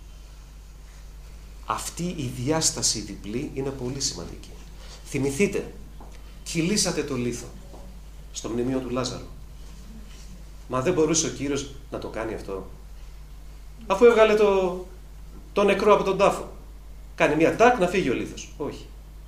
Αυτή η διάσταση διπλή είναι πολύ σημαντική. Θυμηθείτε, κυλήσατε το λίθο στο μνημείο του Λάζαρου. Μα δεν μπορούσε ο Κύριος να το κάνει αυτό? Αφού έβγαλε το νεκρό από τον τάφο. Κάνει μια τάκ να φύγει ο λίθος. Όχι.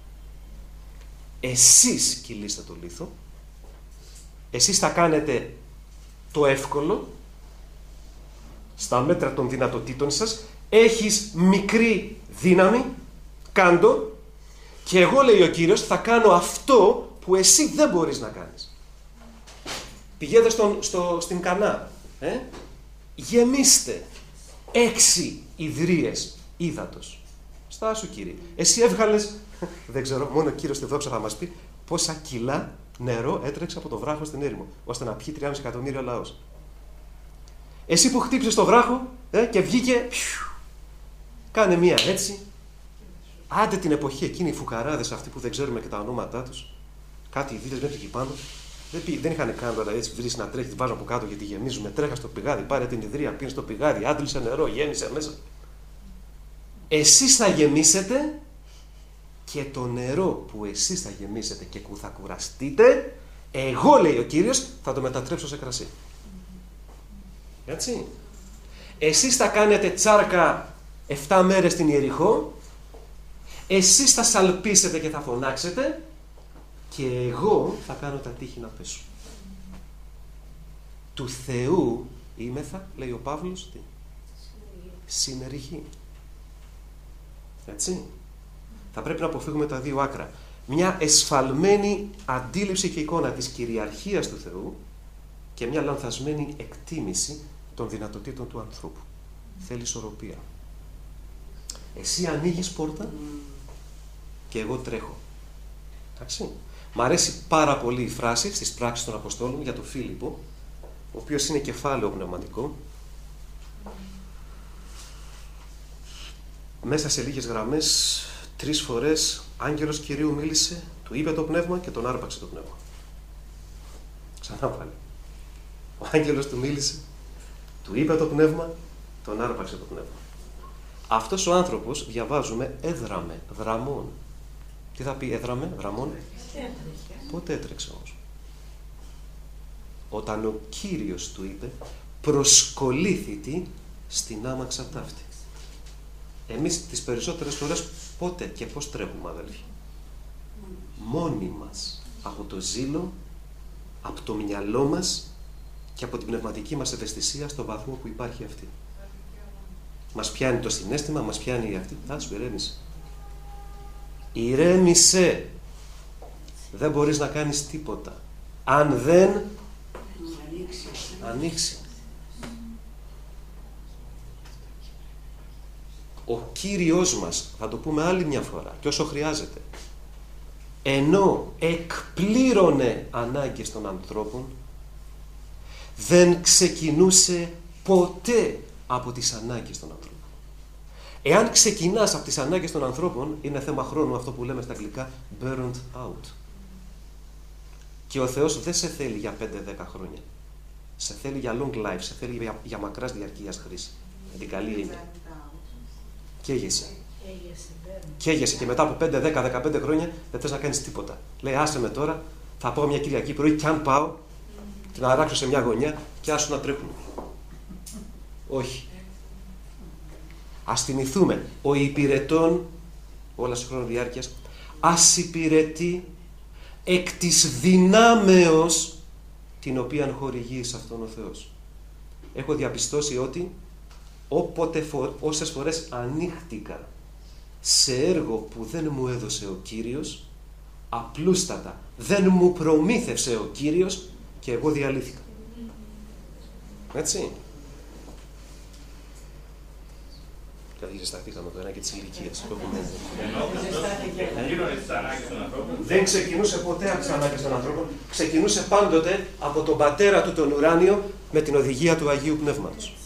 Εσείς κυλήστε το λίθο. Εσείς θα κάνετε το εύκολο στα μέτρα των δυνατοτήτων σας. Έχεις μικρή δύναμη, κάντο, και εγώ, λέει ο Κύριος, θα κάνω αυτό που εσύ δεν μπορείς να κάνεις. Πηγαίνετε στην Κανά, γεμίστε 6 ιδρύες ύδατος. Στάσου, Κύριε. Εσύ έβγαλες, δεν ξέρω, μόνο ο Κύριος στη δόξα θα μας πει πόσα κιλά νερό έτρεξε από το βράχο στην έρημο, ώστε να πιει 3,5 εκατομμύρια λαός. Εσύ που χτύπησες το βράχο και βγήκε, κάνε μία έτσι. Άντε την εποχή εκείνη οι φουκαράδες αυτοί που δεν ξέρουμε και τα ονόματά τους, κάτι ειδήλες μέχρι εκεί πάνω, δεν είχαν κάνει τώρα έτσι βρύση να τρέχει, τη βάζουν από κάτω γιατί γεμίζουμε. Τρέχα στο πηγάδι, πάρε την ιδρύα, πίνει στο πηγάδι, άντλησε νερό, γέμισε μέσα. Εσείς θα γεμίσετε και το νερό που εσείς θα γεμίσετε και που θα κουραστείτε, εγώ, λέει ο Κύριος, θα το μετατρέψω σε κρασί. Έτσι. Εσείς θα κάνετε τσάρκα 7 μέρες στην Ιεριχώ, εσείς θα σαλπίσετε και θα φωνάξετε και εγώ θα κάνω τα τείχη να πέσουν. Του Θεού είμεθα, λέει ο Παύλος, τι? Συνεργή. Έτσι. Θα πρέπει να αποφύγουμε τα δύο άκρα. Μια εσφαλμένη αντίληψη και εικόνα της κυριαρχίας του Θεού και μια λανθασμένη εκτίμηση των δυνατοτήτων του ανθρώπου. Θέλει ισορροπία. Εσύ ανοίγεις πόρτα και εγώ τρέχω. Εντάξει. Μ' αρέσει πάρα πολύ η φράση στις πράξεις των Αποστόλων για τον Φίλιππο, ο οποίος είναι κεφάλαιο πνευματικό. Μέσα σε λίγες γραμμές, 3 φορές, άγγελος Κυρίου μίλησε, του είπε το πνεύμα και τον άρπαξε το πνεύμα. Ξανά πάλι. Ο άγγελος του μίλησε, του είπε το πνεύμα, τον άρπαξε το πνεύμα. Αυτός ο άνθρωπος, διαβάζουμε, έδραμε, δραμών. Τι θα πει έδραμε, δραμών? Πότε έτρεξε όμως? Όταν ο Κύριος του είπε, προσκολήθητη στην άμαξα ταύτη. Εμείς τις περισσότερες φορές πότε και πώς τρέχουμε, αδελφοί? Μόνοι μας, από το ζήλο, από το μυαλό μας και από την πνευματική μας ευαισθησία στο βαθμό που υπάρχει αυτή. Μας πιάνει το συναίσθημα, μας πιάνει η αυτή. Άσου, ηρέμησε. Ηρέμησε. Δεν μπορείς να κάνεις τίποτα αν δεν ανοίξει. Ο Κύριος μας, θα το πούμε άλλη μια φορά και όσο χρειάζεται, ενώ εκπλήρωνε ανάγκες των ανθρώπων, δεν ξεκινούσε ποτέ από τις ανάγκες των ανθρώπων. Εάν ξεκινάς από τις ανάγκες των ανθρώπων, είναι θέμα χρόνου αυτό που λέμε στα αγγλικά burned out. Και ο Θεός δεν σε θέλει για 5-10 χρόνια. Σε θέλει για long life, σε θέλει για μακράς διαρκείας χρήση. Με την καλή έννοια. Καίγεσαι και μετά από 5-10-15 χρόνια δεν θες να κάνεις τίποτα. Λέει, άσε με τώρα, θα πάω μια Κυριακή πρωί και αν πάω, την αράξω σε μια γωνιά και άσου να τρέχουν. Όχι. Ας θυμηθούμε, ο υπηρετών όλας της χρονοδιάρκειας ας υπηρετεί εκ της δυνάμεως την οποία χορηγεί σε αυτόν ο Θεός. Έχω διαπιστώσει ότι όσες φορές ανοίχτηκα σε έργο που δεν μου έδωσε ο Κύριος, απλούστατα δεν μου προμήθευσε ο Κύριος και εγώ διαλύθηκα. Έτσι. Δηλαδή ζεσταθήκαμε το ένα και της ηλικίας. Δεν ξεκινούσε ποτέ από τις ανάγκες των ανθρώπων. Ξεκινούσε πάντοτε από τον πατέρα του τον ουράνιο με την οδηγία του Αγίου Πνεύματος.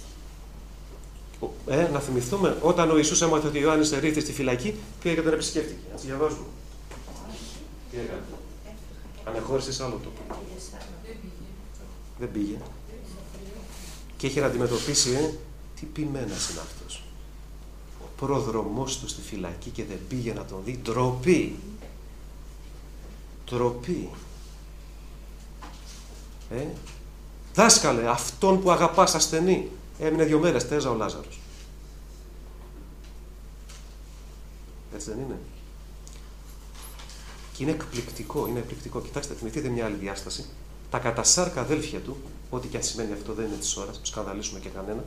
Να θυμηθούμε, όταν ο Ιησούς έμαθε ότι ο Ιωάννης ερήθη στη φυλακή, πήγε και τον επισκέφτηκε. Ας διαβάζουμε. Τι έκανε? Ανεχώρησε σε άλλο τόπο. Δεν πήγε. Και είχε να αντιμετωπίσει τι ποιμένας είναι αυτός. Ο πρόδρομός του στη φυλακή και δεν πήγε να τον δει. Ντροπή. Ντροπή. Δάσκαλε, αυτόν που αγαπάς ασθενή. Έμεινε 2 μέρες, τέζα ο Λάζαρος. Έτσι δεν είναι? Και είναι εκπληκτικό, είναι εκπληκτικό. Κοιτάξτε, θυμηθείτε μια άλλη διάσταση. Τα κατασάρκα αδέλφια του, ό,τι και αν σημαίνει αυτό δεν είναι της ώρας, σκανδαλίσουμε και κανένα,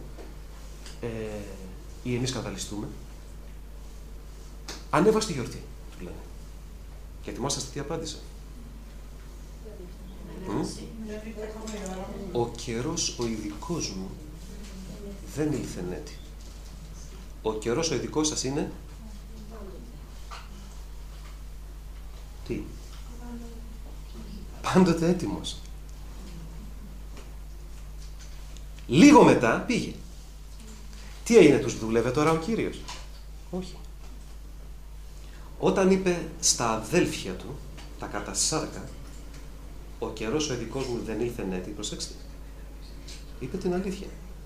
ή εμείς σκανδαλιστούμε, ανέβα στη γιορτή, του λένε. Και θυμόσαστε τι απάντησε? Ο καιρός ο ειδικός μου δεν ήλθε έτη. Ο καιρός ο ειδικός σας είναι τι? Πάντοτε έτοιμος. Λίγο μετά πήγε. Τι έγινε, τους δούλευε τώρα ο Κύριος? Όχι. Όταν είπε στα αδέλφια του, τα κατασάρκα, ο καιρός ο ειδικός μου δεν ήλθε έτη, προσέξτε. Είπε την αλήθεια.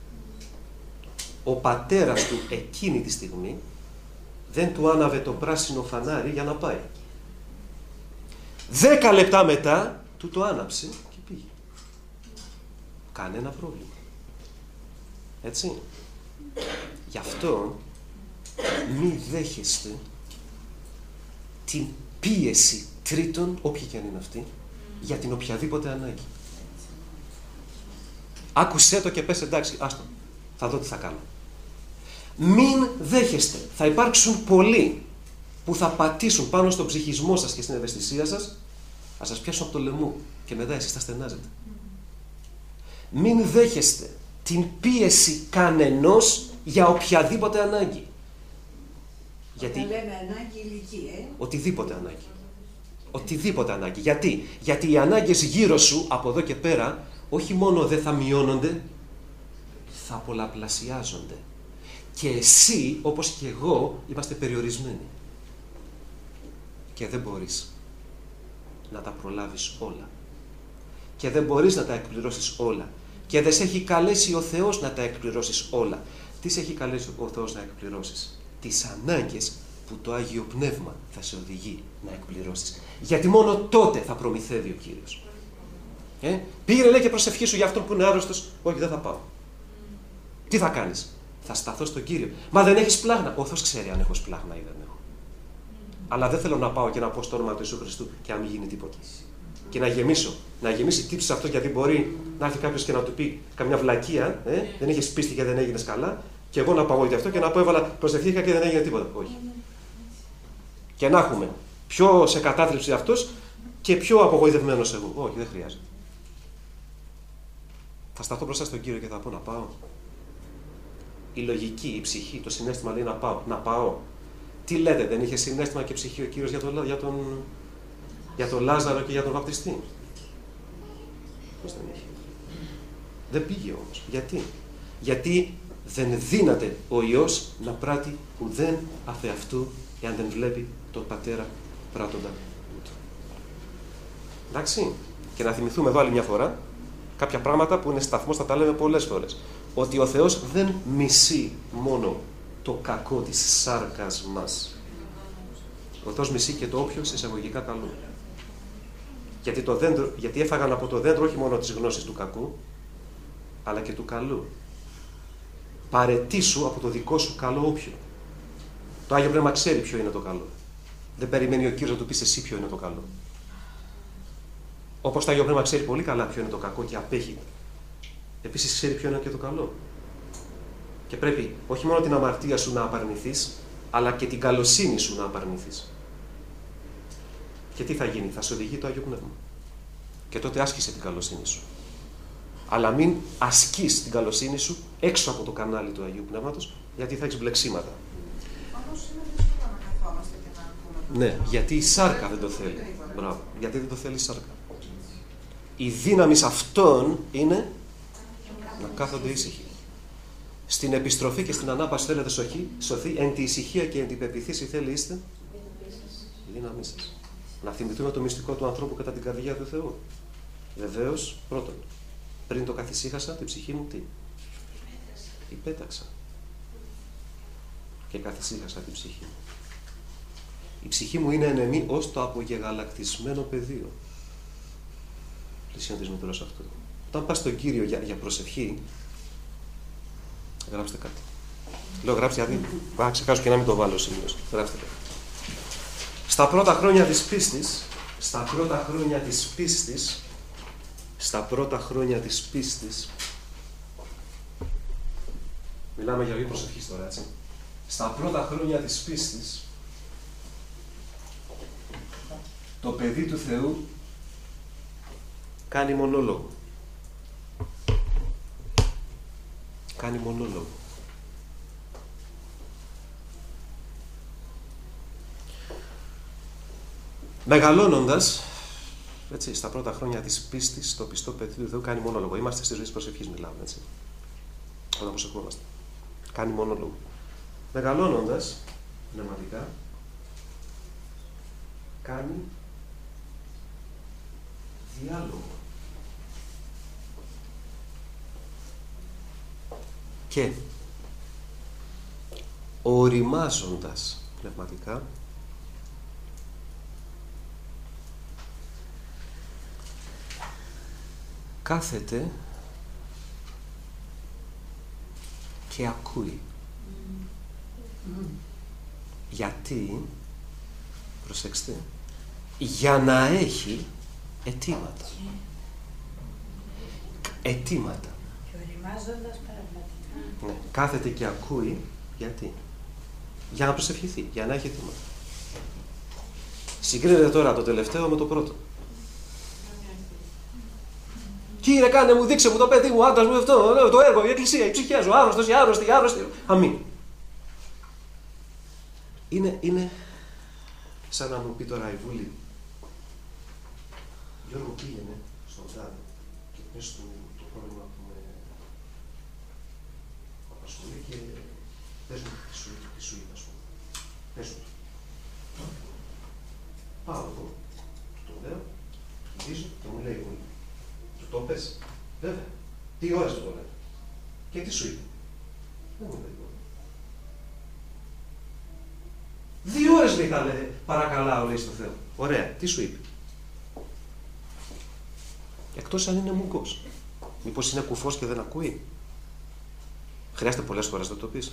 Ο πατέρας του εκείνη τη στιγμή δεν του άναβε το πράσινο φανάρι για να πάει. 10 λεπτά μετά του το άναψε και πήγε. Κανένα πρόβλημα. Έτσι. Γι' αυτό μη δέχεστε την πίεση τρίτων, όποια και αν είναι αυτή, για την οποιαδήποτε ανάγκη. Άκουσέ το και πες εντάξει, άστο, θα δω τι θα κάνω. Μην δέχεστε. Θα υπάρξουν πολλοί που θα πατήσουν πάνω στον ψυχισμό σας και στην ευαισθησία σας, θα σας πιάσουν από το λαιμό και μετά εσείς θα στενάζετε. Μην δέχεστε την πίεση κανενός για οποιαδήποτε ανάγκη. Γιατί λέμε ανάγκη ηλική, οτιδήποτε ανάγκη. Οτιδήποτε ανάγκη. Γιατί οι ανάγκες γύρω σου από εδώ και πέρα όχι μόνο δεν θα μειώνονται, θα πολλαπλασιάζονται. Και εσύ, όπως και εγώ, είμαστε περιορισμένοι. Και δεν μπορείς να τα προλάβεις όλα. Και δεν μπορείς να τα εκπληρώσεις όλα. Και δεν σε έχει καλέσει ο Θεός να τα εκπληρώσεις όλα. Τι σε έχει καλέσει ο Θεός να εκπληρώσεις? Τις ανάγκες που το Άγιο Πνεύμα θα σε οδηγεί να εκπληρώσεις. Γιατί μόνο τότε θα προμηθεύει ο Κύριος. Πήγαινε, λέει, και προσευχήσου για αυτόν που είναι άρρωστος. Όχι, δεν θα πάω. Τι θα κάνεις? Θα σταθώ στον Κύριο. Μα δεν έχεις πλάγνα? Ο Θεός ξέρει αν έχω πλάγνα ή δεν έχω. Αλλά δεν θέλω να πάω και να πω στο όνομα του Ιησού Χριστού και να μην γίνει τίποτα. Και να γεμίσω. Να γεμίσει τύψη αυτό, γιατί μπορεί να έρθει κάποιος και να του πει καμιά βλακεία. Δεν είχες πίστη και δεν έγινες καλά. Και εγώ να πάω γι' αυτό και να πω έβαλα προσευχήθηκα και δεν έγινε τίποτα. Όχι. Και να έχουμε πιο σε κατάθλιψη αυτός και πιο απογοητευμένος εγώ. Όχι, δεν χρειάζεται. Θα σταθώ μπροστά στον Κύριο και θα πω να πάω. Η λογική, η ψυχή, το συναίσθημα λέει να πάω. Να πάω. Τι λέτε, δεν είχε συναίσθημα και ψυχή ο Κύριος για τον Λάζαρο και για τον βαπτιστή? Πώς δεν είχε? Δεν πήγε όμως. Γιατί δεν δύναται ο Υιός να πράττει ουδέν αφεαυτού εάν δεν βλέπει τον Πατέρα πράττοντα ούτω. Εντάξει. Και να θυμηθούμε εδώ άλλη μια φορά κάποια πράγματα που είναι σταθμός, θα τα λέμε πολλές φορές. Ότι ο Θεός δεν μισεί μόνο το κακό της σάρκας μας. Ο Θεός μισεί και το όποιο εισαγωγικά καλό. Γιατί έφαγαν από το δέντρο όχι μόνο τις γνώσεις του κακού, αλλά και του καλού. Παραιτήσου από το δικό σου καλό όποιο. Το Άγιο Πνεύμα ξέρει ποιο είναι το καλό. Δεν περιμένει ο Κύριος να του πεις εσύ ποιο είναι το καλό. Όπως το Άγιο Πνεύμα ξέρει πολύ καλά ποιο είναι το κακό και απέχει. Επίσης ξέρει ποιο είναι και το καλό. Και πρέπει όχι μόνο την αμαρτία σου να απαρνηθείς, αλλά και την καλοσύνη σου να απαρνηθείς. Και τι θα γίνει? Θα σε οδηγεί το Άγιο Πνεύμα. Και τότε άσκησε την καλοσύνη σου. Αλλά μην ασκείς την καλοσύνη σου έξω από το κανάλι του Αγίου Πνεύματος, γιατί θα έχεις μπλεξίματα. Όμως είναι δύσκολο να καθόμαστε και να ακούμε. Ναι, γιατί η σάρκα δεν το θέλει. Μπράβο. Γιατί δεν το θέλει η σάρκα. Η δύναμη αυτών είναι να κάθονται ήσυχοι. Στην επιστροφή και στην ανάπαση θέλετε σωθεί, εν τη ησυχία και εν την πεποίθηση θέλει είστε η δύναμή σας. Να θυμηθούμε το μυστικό του ανθρώπου κατά την καρδιά του Θεού. Βεβαίως, πρώτον, πριν το καθησύχασα, την ψυχή μου τι? Υπέταξα. Και καθησύχασα την ψυχή μου. Η ψυχή μου είναι ενεμή ως το απογεγαλακτισμένο πεδίο. Πλησίον της μητρός αυτού. Όταν πας στον Κύριο για προσευχή, γράψτε κάτι. Λέω γράψτε γιατί ξεχάσω και να μην το βάλω σημείως. Γράψτε κάτι. Στα πρώτα χρόνια της πίστης, μιλάμε για ζωή προσευχής τώρα, έτσι. Στα πρώτα χρόνια της πίστης, το παιδί του Θεού κάνει μονόλογο. Κάνει μονόλογο. Μεγαλώνοντας, έτσι, στα πρώτα χρόνια της πίστης, το πιστό παιδί του Θεού κάνει μονόλογο. Είμαστε στη ζωή της προσευχής, μιλάμε, έτσι. Όταν προσευχόμαστε. Κάνει μονόλογο. Μεγαλώνοντας, πνευματικά, κάνει διάλογο. Και οριμάζοντας πνευματικά, κάθεται και ακούει. Γιατί, προσέξτε, για να έχει αιτήματα. Αιτήματα. Και οριμάζοντας πραγματικά. Ναι, κάθεται και ακούει, γιατί. Για να προσευχηθεί, για να έχει αιτήματα. Συγκρίνεται τώρα το τελευταίο με το πρώτο. Κύριε, κάνε μου, δείξε μου το παιδί μου, άντρας μου, αυτό, το έργο, η εκκλησία, η ψυχία σου, άρρωστος, η άρρωστη. Αμήν. Είναι σαν να μου πει τώρα η Βούλη, Γιώργο, πήγαινε στον τάδε και πες του το πρόβλημα που με απασχολεί και πες μου τι σου είπα, ας πούμε. Πες του. Πάω εγώ, του το λέω, γυρίζω και μου λέει η Βούλη. Του το πες. Βέβαια. 2 ώρες του το λέω. Και τι σου είπε. Δεν μου είπε. 2 ώρες λέει, παρακαλάω, λέει στο Θεό. Ωραία. Τι σου είπε. Εκτός αν είναι μουγκός. Μήπως είναι κουφός και δεν ακούει. Χρειάζεται πολλές φορές να το πεις.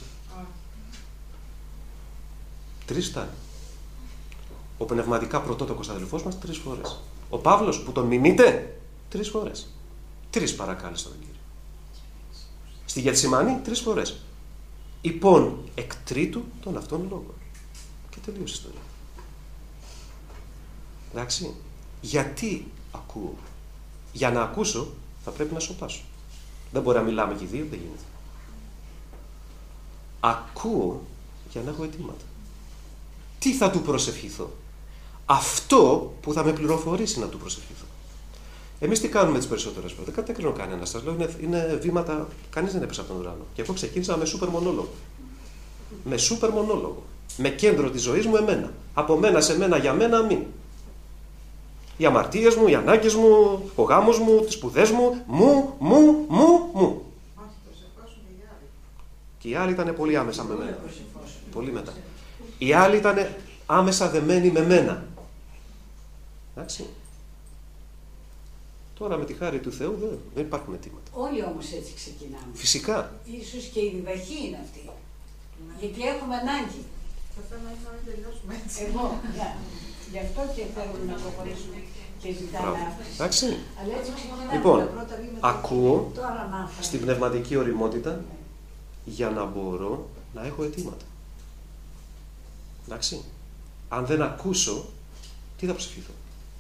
3 φτάνει. Ο πνευματικά πρωτότοκος αδελφός μας 3 φορές. Ο Παύλος που τον μιμείται 3 φορές. 3 παρακάλεσε τον Κύριο. Στη Γετσιμανή 3 φορές. Υπόν εκ τρίτου των αυτών λόγων. Και τελείωσε η ιστορία. Εντάξει. Γιατί ακούω. Για να ακούσω θα πρέπει να σοπάσω. Δεν μπορεί να μιλάμε και 2, δεν γίνεται. Ακούω για να έχω αιτήματα. Τι θα του προσευχηθώ. Αυτό που θα με πληροφορήσει να του προσευχηθώ. Εμείς τι κάνουμε τις περισσότερες φορές. Δεν κατακρίνω κανένα. Σας λέω, είναι βήματα. Κανείς δεν έπεσε από τον ουρανό. Και εγώ ξεκίνησα με σούπερ μονόλογο. Με σούπερ μονόλογο. Με κέντρο της ζωής μου εμένα. Από μένα σε μένα, για μένα, αμήν. Οι αμαρτίες μου, οι ανάγκες μου, ο γάμος μου, τις σπουδές μου, μου. Και οι άλλοι ήταν πολύ άμεσα με μένα. Πολύ μετά. Οι άλλοι ήταν άμεσα δεμένοι με μένα. Εντάξει. Τώρα με τη χάρη του Θεού δεν υπάρχουν αιτήματα. Όλοι όμως έτσι ξεκινάμε. Φυσικά. Ίσως και η διδαχή είναι αυτή. Γιατί έχουμε ανάγκη. Το θέμα είναι να μην τελειώσουμε έτσι. Εγώ, γι' αυτό και θέλουμε να προχωρήσουμε και ζητάμε αύξηση. Εντάξει. Αλλά έτσι ξεκινάμε. Λοιπόν, τα πρώτα βήματα. ακούω Τώρα μάθαμε. στην πνευματική ωριμότητα για να μπορώ να έχω αιτήματα. Εντάξει. Αν δεν ακούσω, τι θα προσευχηθώ.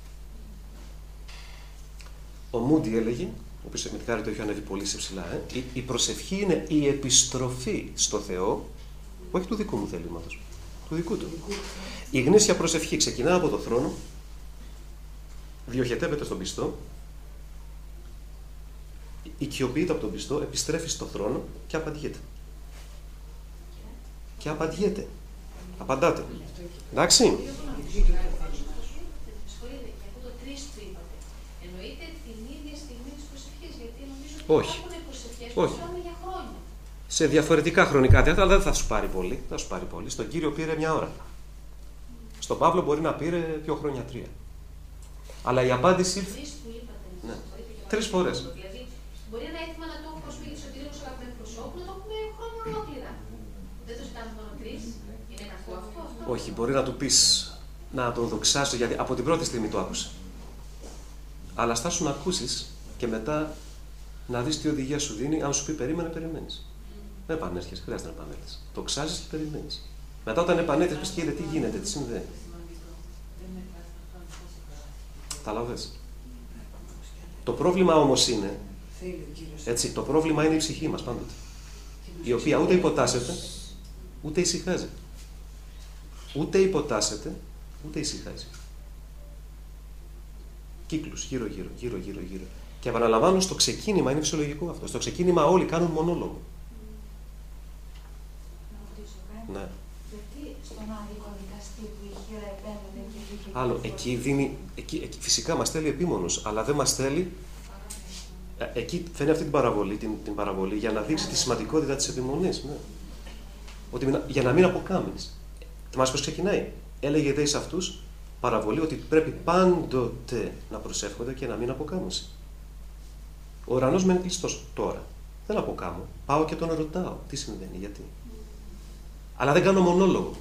Ο Μούντι έλεγε, ο οποίος με τη χάρη του έχει ανέβει πολύ σε ψηλά, η προσευχή είναι η επιστροφή στο Θεό, όχι του δικού μου θελήματος, του δικού του. Η γνήσια προσευχή ξεκινά από το θρόνο, διοχετεύεται στον πιστό, οικειοποιείται από τον πιστό, επιστρέφει στο θρόνο και απαντιέται. Και απαντιέται. Απαντάτε. Εντάξει. Εννοείται την ίδια στιγμή της προσευχής, γιατί νομίζω ότι Όχι. υπάρχουν προσευχές Όχι. που κάνουμε για χρόνια. Σε διαφορετικά χρονικά διάστατα, αλλά δεν θα σου πάρει πολύ. Θα σου πάρει πολύ. Στον Κύριο πήρε 1 ώρα. Στον Παύλο μπορεί να πήρε 2 χρόνια, 3. Αλλά η απάντηση ήρθε. 3 που είπατε. Ναι. Μπορείτε και 3 φορές. Δηλαδή, μπορεί ένα αίτημα να το έχω προσφύγει στο Κύριο ως αγαπημένο προσώπου, να το έχουμε χρόνια ολόκληρα. Δεν το ζητάμε μόνο 3. Είναι κακό αυτό. Όχι, μπορεί να του πεις να τον δοξάσω, γιατί από την πρώτη στιγμή το άκουσα. Αλλά στάσου να ακούσεις και μετά να δεις τι οδηγία σου δίνει. Αν σου πει περίμενε, περιμένεις. Δεν επανέρχεσαι, χρειάζεται να επανέλθεις. Το ξάζεις και περιμένεις. Μετά όταν επανέλθεις, πεις κύριε, τι γίνεται, τι συμβαίνει. Καταλαβες. Το πρόβλημα όμως είναι, έτσι, το πρόβλημα είναι η ψυχή μας πάντοτε. Η οποία ούτε υποτάσσεται, ούτε ησυχάζει. Ούτε υποτάσσεται, ούτε ησυχάζει. Κύκλους, γύρω. Και επαναλαμβάνω, στο ξεκίνημα είναι φυσιολογικό αυτό. Στο ξεκίνημα όλοι κάνουν μονόλογο. Να ρωτήσω κάτι. Ναι. Γιατί στον άδικο δικαστή που η χείρα επέμενε και βγήκε Άλλο, εκεί φυσικά μας στέλνει επίμονος, αλλά δεν μας στέλνει. Εκεί φαίνει αυτή την παραβολή για να δείξει τη σημαντικότητα της επιμονής. Ναι. Ότι, για να μην αποκάμεις. Θυμάσαι πώς ξεκινάει. Έλεγε δε εις αυτούς παραβολή ότι πρέπει πάντοτε να προσεύχονται και να μην αποκάμουν. Ο ουρανός μένει κλειστός τώρα. Δεν αποκάμω. Πάω και τον ρωτάω. Τι συμβαίνει, γιατί. Αλλά δεν κάνω μονόλογο.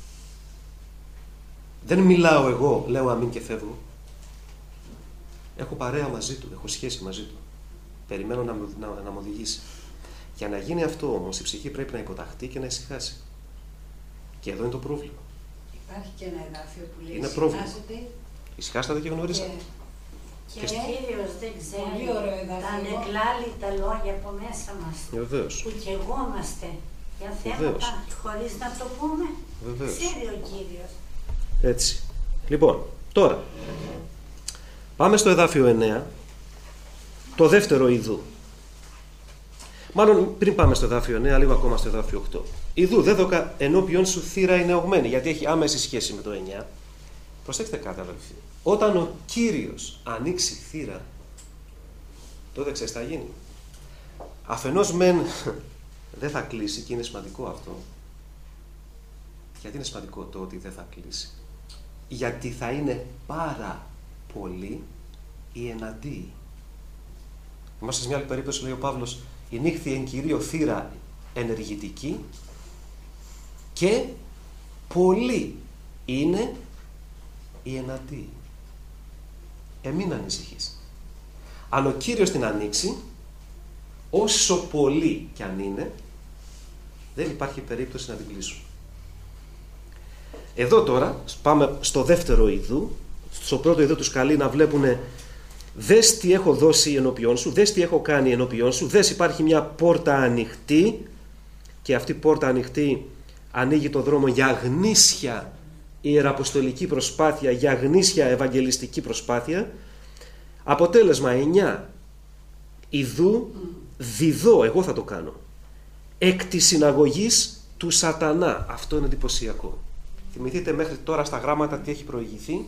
Δεν μιλάω εγώ, λέω αμήν και φεύγω. Έχω παρέα μαζί του, έχω σχέση μαζί του. Περιμένω να μου οδηγήσει. Για να γίνει αυτό όμως, η ψυχή πρέπει να υποταχθεί και να ησυχάσει. Και εδώ είναι το πρόβλημα. Υπάρχει και ένα εδάφιο που λέει είναι πρόβλημα. Ησυχάσατε και γνωρίσατε. Και ο Κύριος δεν ξέρει τα ανεκλάλητα λόγια από μέσα μας. Βεβαίως. Που κι εγώ είμαστε για θέματα χωρίς να το πούμε. Βεβαίως. Ξέρει ο Κύριος. Έτσι. Λοιπόν, τώρα πάμε στο εδάφιο 9, το δεύτερο ειδού. Μάλλον πριν πάμε στο εδάφιο 9, λίγο ακόμα στο εδάφιο 8. Ειδού δέδοκα ενώπιον σου θύρα ενεωμένη, γιατί έχει άμεση σχέση με το 9. Προσέξτε κάτι, αδελφοί. Όταν ο Κύριος ανοίξει θύρα, τότε ξέρεις τι θα γίνει. Αφενός μεν δεν θα κλείσει, και είναι σημαντικό αυτό. Γιατί είναι σημαντικό το ότι δεν θα κλείσει? Γιατί θα είναι πάρα πολλοί οι εναντίοι. Είμαστε σε μια άλλη περίπτωση, λέει ο Παύλος, η νύχθη εν κυρίω θύρα ενεργητική και πολλοί είναι οι εναντίοι. Μην ανησυχείς. Αν ο Κύριος την ανοίξει, όσο πολλοί κι αν είναι, δεν υπάρχει περίπτωση να την κλείσουν. Εδώ τώρα πάμε στο δεύτερο ειδού. Στο πρώτο ειδού τους καλεί να βλέπουν, δες τι έχω δώσει ενώπιόν σου, δες τι έχω κάνει ενώπιόν σου, δες υπάρχει μια πόρτα ανοιχτή και αυτή η πόρτα ανοιχτή ανοίγει το δρόμο για γνήσια ιεραποστολική προσπάθεια, για γνήσια ευαγγελιστική προσπάθεια. Αποτέλεσμα 9 ειδού διδώ, εγώ θα το κάνω, εκ της συναγωγής του σατανά. Αυτό είναι εντυπωσιακό. Θυμηθείτε μέχρι τώρα στα γράμματα τι έχει προηγηθεί,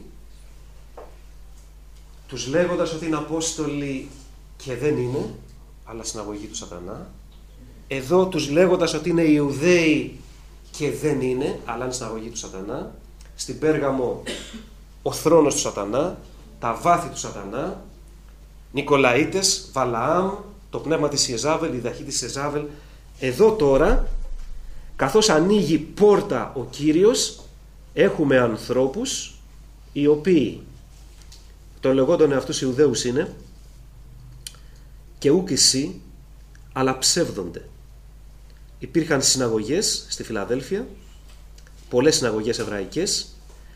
τους λέγοντας ότι είναι Απόστολοι και δεν είναι, αλλά συναγωγή του σατανά. Εδώ τους λέγοντας ότι είναι Ιουδαίοι και δεν είναι, αλλά είναι συναγωγή του σατανά. Στην Πέργαμο ο θρόνος του σατανά, τα βάθη του σατανά, Νικολαίτες, Βαλαάμ, το πνεύμα της Ιεζάβελ, η δαχή της Ιεζάβελ. Εδώ τώρα, καθώς ανοίγει πόρτα ο Κύριος, έχουμε ανθρώπους οι οποίοι τον λεγόντων εαυτούς Ιουδαίους είναι και ούκ εσύ, αλλά ψεύδονται. Υπήρχαν συναγωγές στη Φιλαδέλφια, πολλές συναγωγές εβραϊκές,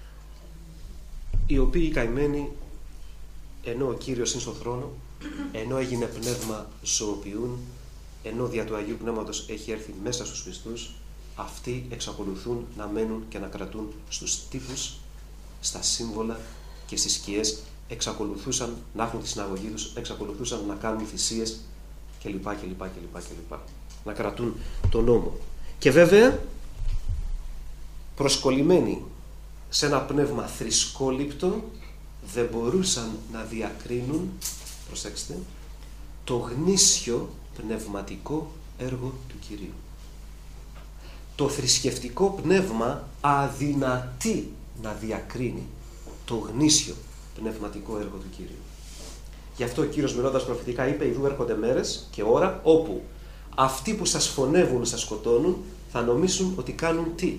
οι οποίοι καημένοι, ενώ ο Κύριος είναι στο θρόνο, ενώ έγινε πνεύμα ζωοποιούν, ενώ δια του Αγίου Πνεύματος έχει έρθει μέσα στους πιστούς, αυτοί εξακολουθούν να μένουν και να κρατούν στους τύπους, στα σύμβολα και στις σκιές, εξακολουθούσαν να έχουν τη συναγωγή τους, εξακολουθούσαν να κάνουν θυσίες κλπ. Να κρατούν τον νόμο. Και βέβαια, προσκολλημένοι σε ένα πνεύμα θρησκόληπτο, δεν μπορούσαν να διακρίνουν, προσέξτε, το γνήσιο πνευματικό έργο του Κυρίου. Το θρησκευτικό πνεύμα αδυνατεί να διακρίνει το γνήσιο πνευματικό έργο του Κυρίου. Γι' αυτό ο Κύριος μιλώντας προφητικά είπε, ιδού έρχονται μέρες και ώρα όπου αυτοί που σας φωνεύουν, σας σκοτώνουν, θα νομίσουν ότι κάνουν τι?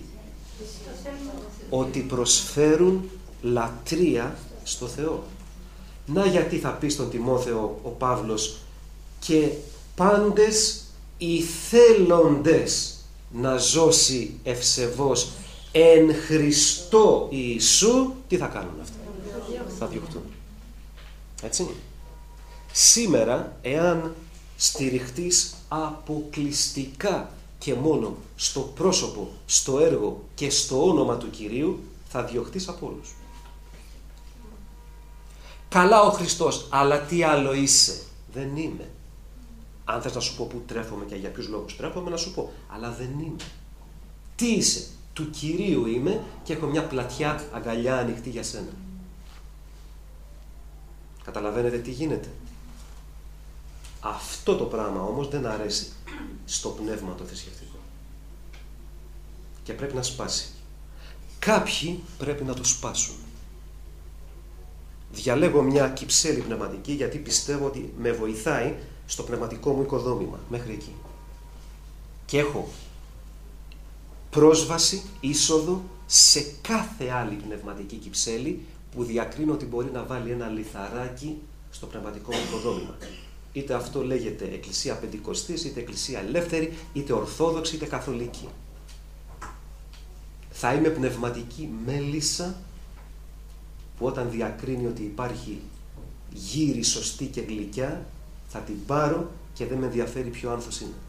Ότι προσφέρουν λατρεία στο Θεό. Να γιατί θα πει στον Τιμόθεο ο Παύλος, και πάντες οι θέλοντες να ζώσει ευσεβώς εν Χριστώ Ιησού, τι θα κάνουν αυτοί? Θα διωχτούν. Έτσι. Σήμερα, εάν στηριχτείς αποκλειστικά και μόνο στο πρόσωπο, στο έργο και στο όνομα του Κυρίου, θα διωχτείς από όλους. Καλά ο Χριστός, αλλά τι άλλο είσαι? Δεν είμαι. Αν θες να σου πω που τρέφομαι και για ποιους λόγους τρέφομαι, να σου πω. Αλλά δεν είμαι. Τι είσαι? του Κυρίου είμαι και έχω μια πλατιά αγκαλιά ανοιχτή για σένα. Καταλαβαίνετε τι γίνεται? Αυτό το πράγμα όμως δεν αρέσει στο πνεύμα το θρησκευτικό. Και πρέπει να σπάσει. Κάποιοι πρέπει να το σπάσουν. Διαλέγω μια κυψέλη πνευματική γιατί πιστεύω ότι με βοηθάει στο πνευματικό μου οικοδόμημα μέχρι εκεί. Και έχω πρόσβαση, είσοδο σε κάθε άλλη πνευματική κυψέλη που διακρίνω ότι μπορεί να βάλει ένα λιθαράκι στο πνευματικό μου οικοδόμημα. Είτε αυτό λέγεται Εκκλησία Πεντηκοστής, είτε Εκκλησία Ελεύθερη, είτε Ορθόδοξη, είτε Καθολική. Θα είμαι πνευματική μέλισσα που όταν διακρίνει ότι υπάρχει γύρι σωστή και γλυκιά, θα την πάρω και δεν με ενδιαφέρει ποιο άνθος είναι.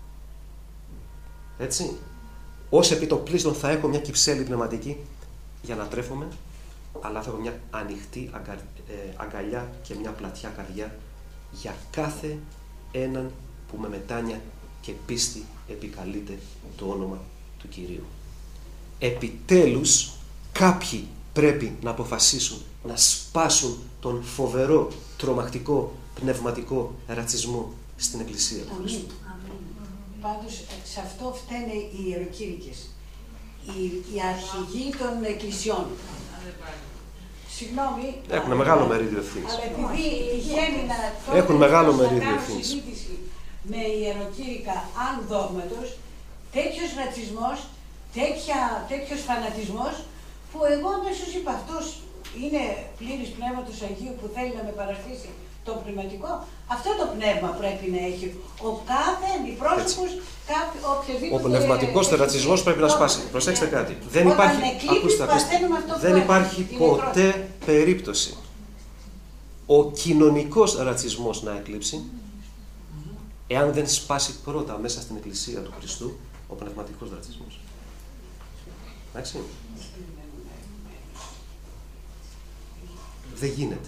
Έτσι. Ως επιτοπλίστων θα έχω μια κυψέλη πνευματική για να τρέφομαι, αλλά θα έχω μια ανοιχτή αγκαλιά και μια πλατιά καρδιά για κάθε έναν που με μετάνοια και πίστη επικαλείται το όνομα του Κυρίου. Επιτέλους κάποιοι πρέπει να αποφασίσουν να σπάσουν τον φοβερό, τρομακτικό, πνευματικό ρατσισμό στην Εκκλησία του Χριστού. Πάντως, σε αυτό φταίνε οι ιεροκήρυκες, οι αρχηγοί των εκκλησιών. Συγγνώμη. Έχουν μεγάλο μερίδιο ευθύνης. Αλλά επειδή τυχαίνει να έχουν μεγάλο μερίδιο ευθύνης. συζήτηση με ιεροκήρυκα αν δόγματος, τέτοιος ρατσισμός, τέτοιος φανατισμός, που εγώ αμέσως είπα αυτός είναι πλήρης πνεύματος Αγίου που θέλει να με παραστήσει το πνευματικό. Αυτό το πνεύμα πρέπει να έχει ο κάθε αντιπρόσωπος, οποιοδήποτε. Ο πνευματικός ρατσισμός πρέπει να σπάσει. Προσέξτε κάτι. Δεν υπάρχει ποτέ περίπτωση ο κοινωνικός ρατσισμός να εκλείψει εάν δεν σπάσει πρώτα μέσα στην Εκκλησία του Χριστού ο πνευματικός ρατσισμός. Εντάξει. Δεν γίνεται.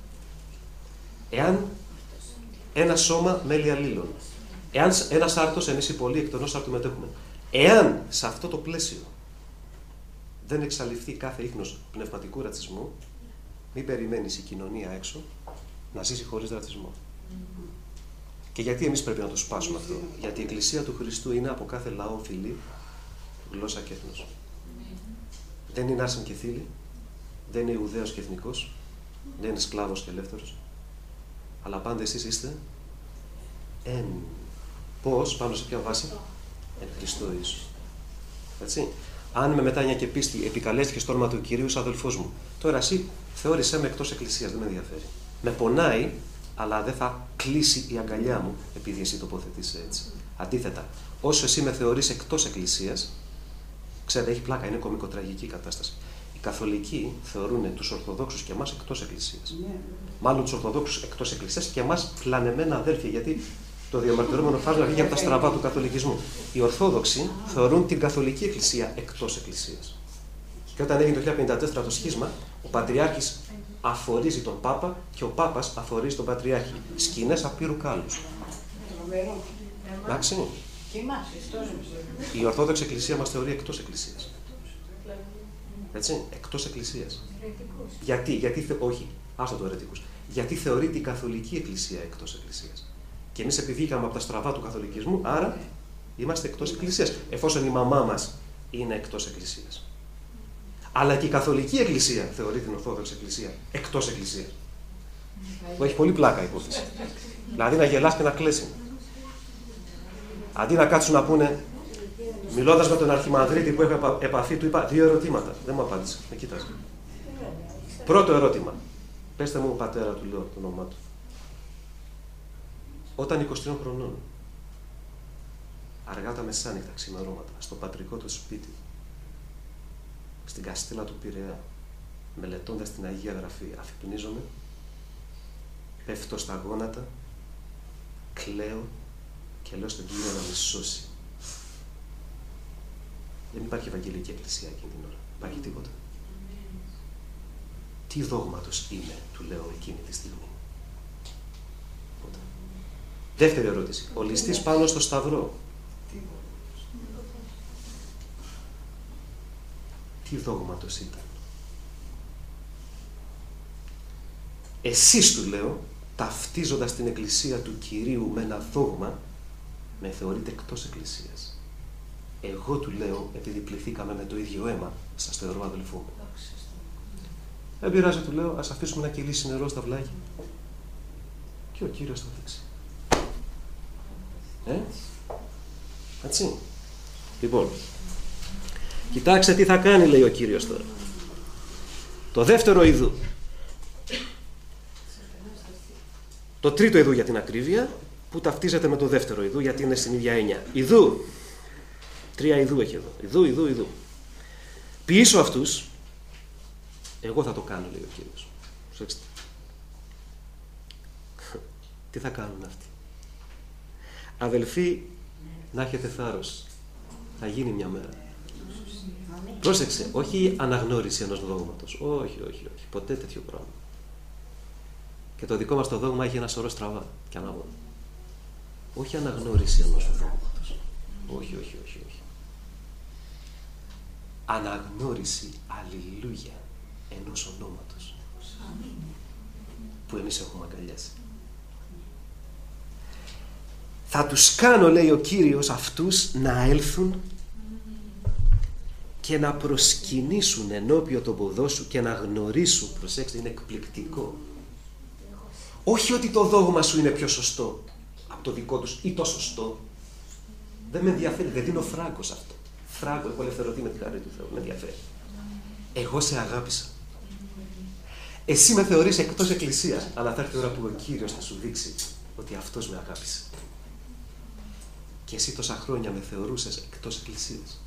Εάν ένα σώμα μέλη αλλήλων, εάν ένας άρτος, εμείς οι πολλοί εκ των όσων άρτου μετέχουμε, εάν σε αυτό το πλαίσιο δεν εξαλειφθεί κάθε ίχνος πνευματικού ρατσισμού, μην περιμένεις η κοινωνία έξω να ζήσει χωρίς ρατσισμό. Και γιατί εμείς πρέπει να το σπάσουμε αυτό? Γιατί η Εκκλησία του Χριστού είναι από κάθε λαό, φυλή, γλώσσα και έθνος. Δεν είναι άρσεν και θήλη, δεν είναι Ιουδαίος και εθνικός, δεν είναι σκλάβος και ελεύθερος, αλλά πάντα εσείς είστε εν. Πώς, πάνω σε ποια βάση? Εν Χριστώ Ιησού. Έτσι. Αν με μετάνοια και πίστη επικαλέστηκες το όνομα του Κυρίου σαν αδελφός μου, τώρα εσύ θεώρησέ με εκτός εκκλησίας, δεν με ενδιαφέρει. Με πονάει, αλλά δεν θα κλείσει η αγκαλιά μου επειδή εσύ τοποθετείσαι έτσι. Αντίθετα, όσο εσύ με θεωρείς εκτός εκκλησίας, ξέρετε, έχει πλάκα, είναι κωμικοτραγική η κατάσταση. Οι καθολικοί θεωρούν τους Ορθοδόξους και εμάς εκτός εκκλησίας. Μάλλον τους Ορθοδόξους εκτός εκκλησίας και εμάς πλανεμένα αδέλφια, γιατί το διαμαρτυρόμενο φάσμα βγήκε από τα στραβά του καθολικισμού. Οι Ορθόδοξοι θεωρούν την καθολική εκκλησία εκτός εκκλησίας. Και όταν έγινε το 1054 το σχίσμα, ο Πατριάρχης αφορίζει τον Πάπα και ο Πάπας αφορίζει τον Πατριάρχη. Σκηνές απείρου κάλους. Εντάξει. Η Ορθόδοξη Εκκλησία μας θεωρεί εκτός εκκλησίας. Έτσι, εκτός εκκλησίας. Γιατί όχι, άστο το αιρετικούς. Γιατί θεωρεί την καθολική εκκλησία εκτός εκκλησίας. Και εμείς επιβήκαμε από τα στραβά του καθολικισμού, άρα είμαστε εκτός εκκλησίας, εφόσον η μαμά μας είναι εκτός εκκλησίας. Αλλά και η καθολική εκκλησία θεωρεί την Ορθόδοξη Εκκλησία εκτός εκκλησίας. Που έχει πολύ πλάκα η υπόθεση. Δηλαδή να γελάς και να κλαίσει. Αντί να κάτσουν να πούνε, μιλώντας με τον Αρχιμανδρίτη που έχω επαφή, του είπα 2 ερωτήματα. Δεν μου απάντησε. Με κοίταζε. Πρώτο ερώτημα. Πέστε μου, πατέρα, του λέω το όνομά του. Όταν 23 χρονών, αργά τα μεσάνυχτα ξημερώματα, στο πατρικό του σπίτι, στην Καστήλα του Πειραιά, μελετώντας την Αγία Γραφή, αφυπνίζομαι, πέφτω στα γόνατα, κλαίω και λέω στον Κύριο να με σώσει. Δεν υπάρχει Ευαγγελική Εκκλησία εκείνη την ώρα. Υπάρχει τίποτα. Τι δόγματος είμαι, του λέω εκείνη τη στιγμή. Δεύτερη ερώτηση. Ο ληστής πάνω στο σταυρό. τι δόγματος ήταν. Εσείς, του λέω, ταυτίζοντας την Εκκλησία του Κυρίου με ένα δόγμα, με θεωρείτε εκτός Εκκλησίας. Εγώ, του λέω, επειδή πληθήκαμε με το ίδιο αίμα, σας θεωρώ αδελφό μου. Δεν πειράζει, του λέω, ας αφήσουμε να κυλήσει νερό στα βλάγια. Και ο Κύριος θα δείξει. Έτσι. Λοιπόν, κοιτάξτε τι θα κάνει, λέει ο Κύριος τώρα. Το δεύτερο ειδού. Το τρίτο ειδού για την ακρίβεια, που ταυτίζεται με το δεύτερο ειδού, γιατί είναι στην ίδια έννοια. Ειδού. 3 ειδού έχει εδώ. Ειδού. Ποιήσω αυτούς, εγώ θα το κάνω, λέει ο Κύριος. Προσέξτε. Τι θα κάνουν αυτοί? Αδελφοί, να έχετε θάρρος. Θα γίνει μια μέρα. Πρόσεξε, όχι αναγνώριση ενός δόγματος. Όχι. Ποτέ τέτοιο πράγμα. Και το δικό μας το δόγμα έχει ένα σωρό στραβά και ανάποδα. Όχι αναγνώριση ενός δόγματος. Όχι. Αναγνώριση, αλληλούια, ενός ονόματος. Που εμείς έχουμε αγκαλιάσει. Θα τους κάνω, λέει ο Κύριος, αυτούς να έλθουν και να προσκυνήσουν ενώπιον τον ποδό σου και να γνωρίσουν. Προσέξτε, είναι εκπληκτικό. Όχι ότι το δόγμα σου είναι πιο σωστό από το δικό τους ή το σωστό. Δεν με ενδιαφέρει, δεν δίνω φράγκο σε αυτό. Φράγκο, έχω ελευθερωθεί με τη χάρη του Θεού. Με ενδιαφέρει. Εγώ σε αγάπησα. Εσύ με θεωρείς εκτός Εκκλησίας, αλλά θα έρθει η ώρα που ο Κύριος θα σου δείξει ότι αυτός με αγάπησε. Και εσύ τόσα χρόνια με θεωρούσες εκτός Εκκλησίας.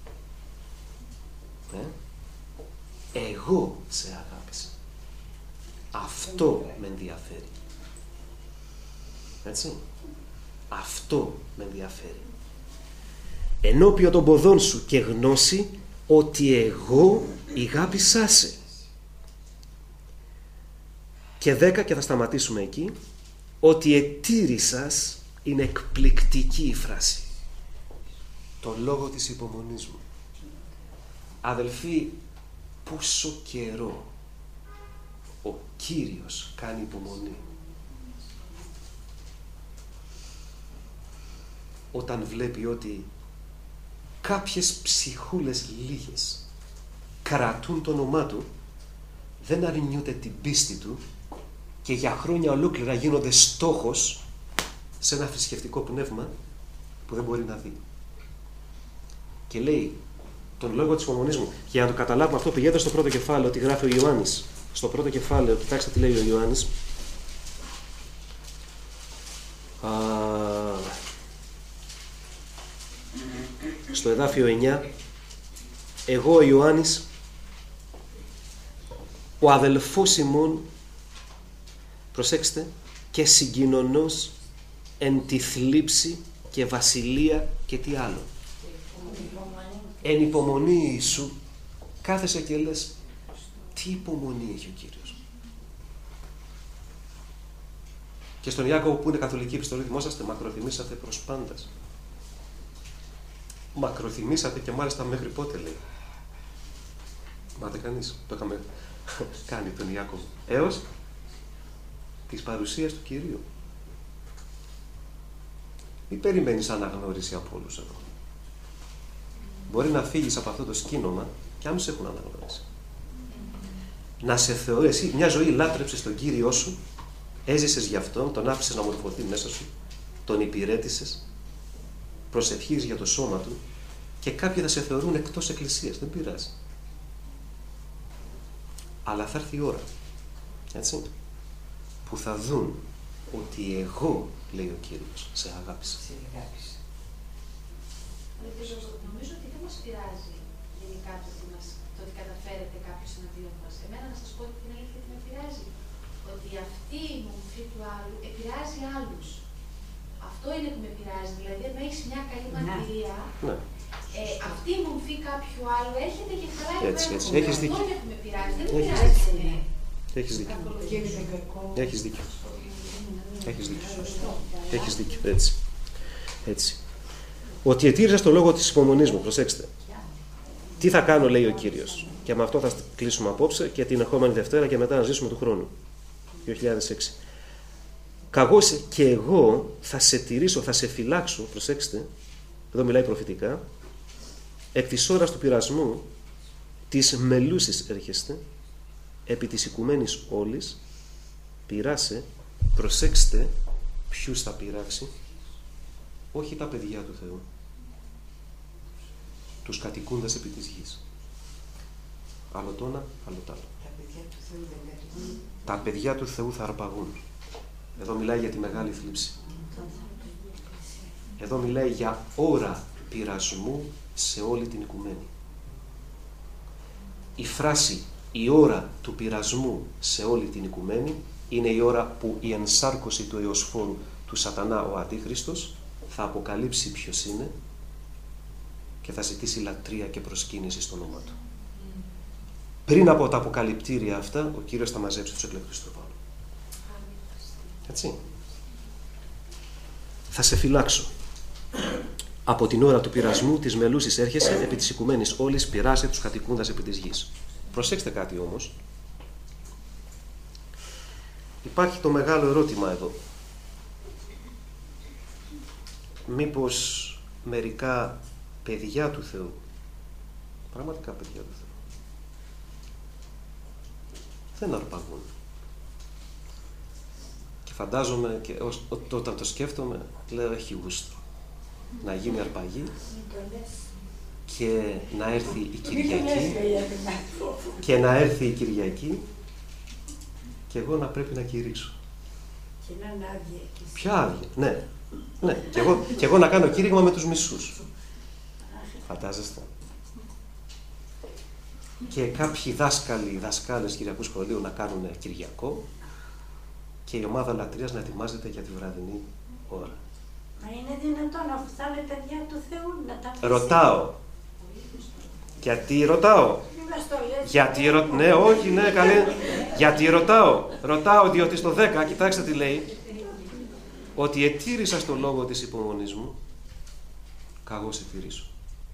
Εγώ σε αγάπησα. Αυτό με ενδιαφέρει. Έτσι. Αυτό με ενδιαφέρει. Ενώπιον των ποδών σου και γνώση ότι εγώ ηγάπησά σε. Και 10, και θα σταματήσουμε εκεί, ότι ετήρησας, είναι εκπληκτική η φράση. Το λόγο της υπομονής μου. Αδελφοί, πόσο καιρό ο Κύριος κάνει υπομονή. Όταν βλέπει ότι κάποιες ψυχούλες λίγες κρατούν το όνομά του, δεν αρνιούνται την πίστη του και για χρόνια ολόκληρα γίνονται στόχος σε ένα θρησκευτικό πνεύμα που δεν μπορεί να δει. Και λέει τον λόγο της υπομονής μου. Και για να το καταλάβουμε αυτό, πηγαίνετε στο πρώτο κεφάλαιο, τι γράφει ο Ιωάννης. Στο πρώτο κεφάλαιο, κοιτάξτε τι λέει ο Ιωάννης. Στο εδάφιο 9, εγώ ο Ιωάννης, ο αδελφός ημών, προσέξτε, και συγκοινωνός εν τη θλίψη και βασιλεία και τι άλλο. Εν υπομονή σου, κάθεσαι και λες, τι υπομονή έχει ο Κύριος. Και στον Ιάκωβο που είναι καθολική επιστολή, θυμόσαστε, μακροθυμήσατε προς πάντας. Μακροθυμήσατε και μάλιστα μέχρι πότε, λέει. Μάτε κανείς, το είχαμε κάνει τον Ιάκωβο. Έως της παρουσίας του Κυρίου. Μην περιμένεις αναγνώριση από όλους εδώ. Μπορεί να φύγεις από αυτό το σκήνομα και αν σε έχουν αναγνωρίσει. Να σε θεωρεί, εσύ μια ζωή λάτρεψες τον Κύριό σου, έζησες γι' αυτόν, τον άφησες να μορφωθεί μέσα σου, τον υπηρέτησες, προσευχείς για το σώμα του και κάποιοι θα σε θεωρούν εκτός Εκκλησίας, δεν πειράζει. Αλλά θα έρθει η ώρα, έτσι, που θα δουν ότι εγώ, λέει ο Κύριος, σε αγάπησα. Νομίζω ότι δεν μας πειράζει γενικά το ότι καταφέρεται κάποιος εναντίον μας. Εμένα να σας πω την αλήθεια τι με πειράζει. Ότι αυτή η μορφή του άλλου επηρεάζει άλλους. Αυτό είναι που με πειράζει. Δηλαδή, αν έχεις μια καλή μαρτυρία, αυτή η μορφή κάποιου άλλου έρχεται και χαράει το έργο. Αυτό είναι που με πειράζει. Δεν με πειράζει. Έχεις δίκιο. Έχεις δίκιο. Έχεις δίκιο. Έχεις δίκιο. Έτσι. Ότι ετήρησα στο λόγο της υπομονής μου, προσέξτε. Τι θα κάνω, λέει ο Κύριος. Και με αυτό θα κλείσουμε απόψε και την ερχόμενη Δευτέρα και μετά να ζήσουμε του χρόνου. 2006. Καγώς και εγώ θα σε τηρήσω, θα σε φυλάξω, προσέξτε, εδώ μιλάει προφητικά, εκ της ώρας του πειρασμού, της μελούσης έρχεστε, επί της οικουμένης όλης, πειράσε, προσέξτε, ποιους θα πειράξει, όχι τα παιδιά του Θεού, τους κατοικούντας επί της γης. Άλλο το ένα, άλλο το άλλο. Τα παιδιά του Θεού θα αρπαγούν. Εδώ μιλάει για τη μεγάλη θλίψη. Εδώ μιλάει για ώρα πειρασμού σε όλη την οικουμένη. Η φράση «η ώρα του πειρασμού σε όλη την οικουμένη» είναι η ώρα που η ενσάρκωση του εωσφόρου του σατανά, ο Αντίχριστος, θα αποκαλύψει ποιος είναι και θα ζητήσει λατρεία και προσκύνηση στο όνομα του. Πριν από τα αποκαλυπτήρια αυτά, ο Κύριος θα μαζέψει τους εκλεκτούς του πάνω. Έτσι. Θα σε φυλάξω. Από την ώρα του πειρασμού της μελούσης έρχεσαι, επί της οικουμένης όλης πειράσε τους κατοικούντας επί της γης. Προσέξτε κάτι όμως. Υπάρχει το μεγάλο ερώτημα εδώ. Μήπως μερικά παιδιά του Θεού, πραγματικά παιδιά του Θεού, δεν αρπαγούν? Και φαντάζομαι και όταν το σκέφτομαι, λέω έχει γούστο να γίνει αρπαγή και να έρθει η Κυριακή και εγώ να πρέπει να κηρύξω. Ποια άδεια? Ναι. Και εγώ να κάνω κήρυγμα με τους μισούς. Φαντάζεστε? Και κάποιοι δάσκαλες Κυριακού σχολείου να κάνουν Κυριακό και η ομάδα λατρείας να ετοιμάζεται για τη βραδινή ώρα. Μα είναι δυνατόν, αφού θα είναι παιδιά του Θεού, να τα αφήσει? Ρωτάω. Γιατί ρωτάω? Ναι, όχι, ναι, καλή. Γιατί ρωτάω? Ρωτάω διότι στο 10, κοιτάξτε τι λέει, ότι ετήρησα στο λόγο της υπομονής μου, καγώς ετηρήσω.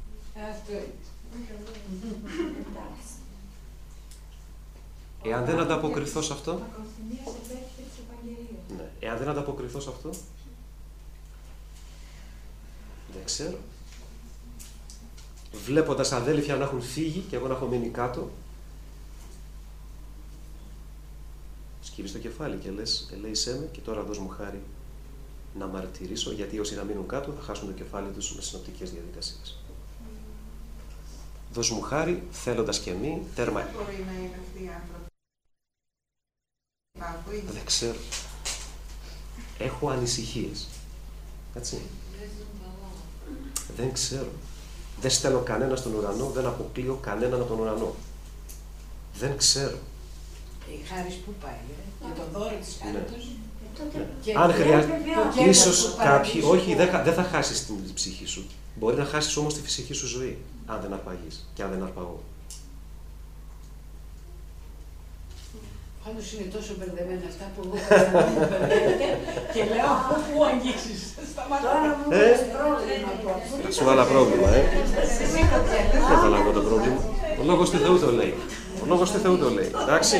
Εάν δεν ανταποκριθώ σε αυτό, εάν δεν ανταποκριθώ σε αυτό, δεν ξέρω. Βλέποντας αδέλφια να έχουν φύγει και εγώ να έχω μείνει κάτω, σκύβεις το κεφάλι και λες, ελέησέ με και τώρα δώσ' μου χάρη να μαρτυρήσω, γιατί όσοι θα μείνουν κάτω θα χάσουν το κεφάλι τους με συνοπτικές διαδικασίες. Δώσ' μου χάρη, θέλοντας και μη, τέρμα. Μπορεί να είναι αυτοί οι άνθρωποι? Δεν ξέρω. Έχω ανησυχίες. Έτσι. Δεν ξέρω. Δεν στέλνω κανένα στον ουρανό, δεν αποκλείω κανέναν από τον ουρανό. Δεν ξέρω. Η χάρις που πάει, για το δώρο της χάριτος. Αν χρειάζεται, ίσως κάποιοι, όχι, δεν θα χάσεις την ψυχή σου. Μπορεί να χάσεις όμως τη φυσική σου ζωή, αν δεν αρπαγείς και αν δεν αρπαγώ. Πάντως είναι τόσο μπερδεμένα αυτά που εγώ καταλαβαίνω και λέω πού αγγίξεις, σταματάω. Τώρα μου έχεις πρόβλημα. Σου βάλα πρόβλημα, Δεν καταλαβαίνω το πρόβλημα. Ο λόγος του Θεού το λέει. Ο λόγος του Θεού το λέει. Εντάξει.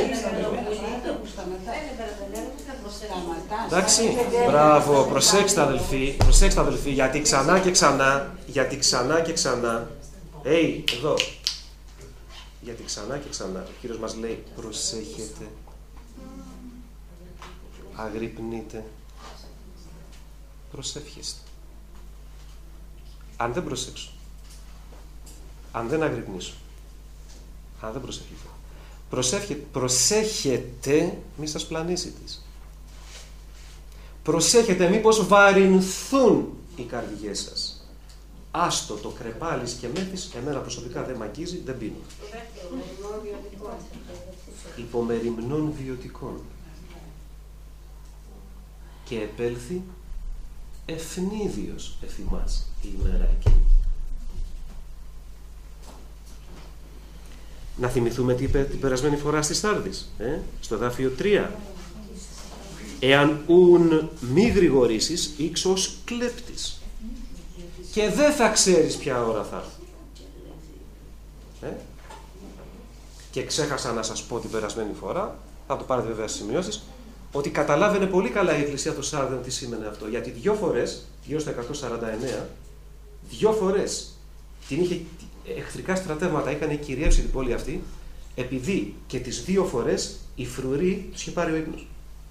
Εντάξει. Μπράβο. Προσέξτε αδελφοί, γιατί ξανά και ξανά, εδώ. Γιατί ξανά και ξανά ο Κύριος μας λέει προσέχετε, αγρυπνείτε, προσεύχεστε. Αν δεν προσέξω, αν δεν αγρυπνήσω, αν δεν προσεύχετε, προσέχετε μη σας πλανήσει της. Προσέχετε μήπως βαρυνθούν οι καρδιές σας. Άστο το κρεπάλης και μέθης, εμένα προσωπικά δεν μ' αγγίζει, δεν πίνω. Υπομεριμνών βιωτικών. Και επέλθει ευνίδιος εφημάς η ημέρα εκείνη. Να θυμηθούμε τι είπε την περασμένη φορά στις Σάρδης, στο εδάφιο 3. Εάν ουν μη γρηγορήσεις, ήξος κλέπτης. Και δεν θα ξέρεις ποια ώρα θα έρθει. Και ξέχασα να σας πω την περασμένη φορά, θα το πάρετε βέβαια στις σημειώσεις, ότι καταλάβαινε πολύ καλά η Εκκλησία του Σάρδεν τι σήμαινε αυτό. Γιατί 2 φορές, γύρω στο 149, 2 φορές την είχε εχθρικά στρατεύματα, είχαν κυριεύσει την πόλη αυτή, επειδή και τις 2 φορές η φρουρή τους είχε πάρει ο ύπνος.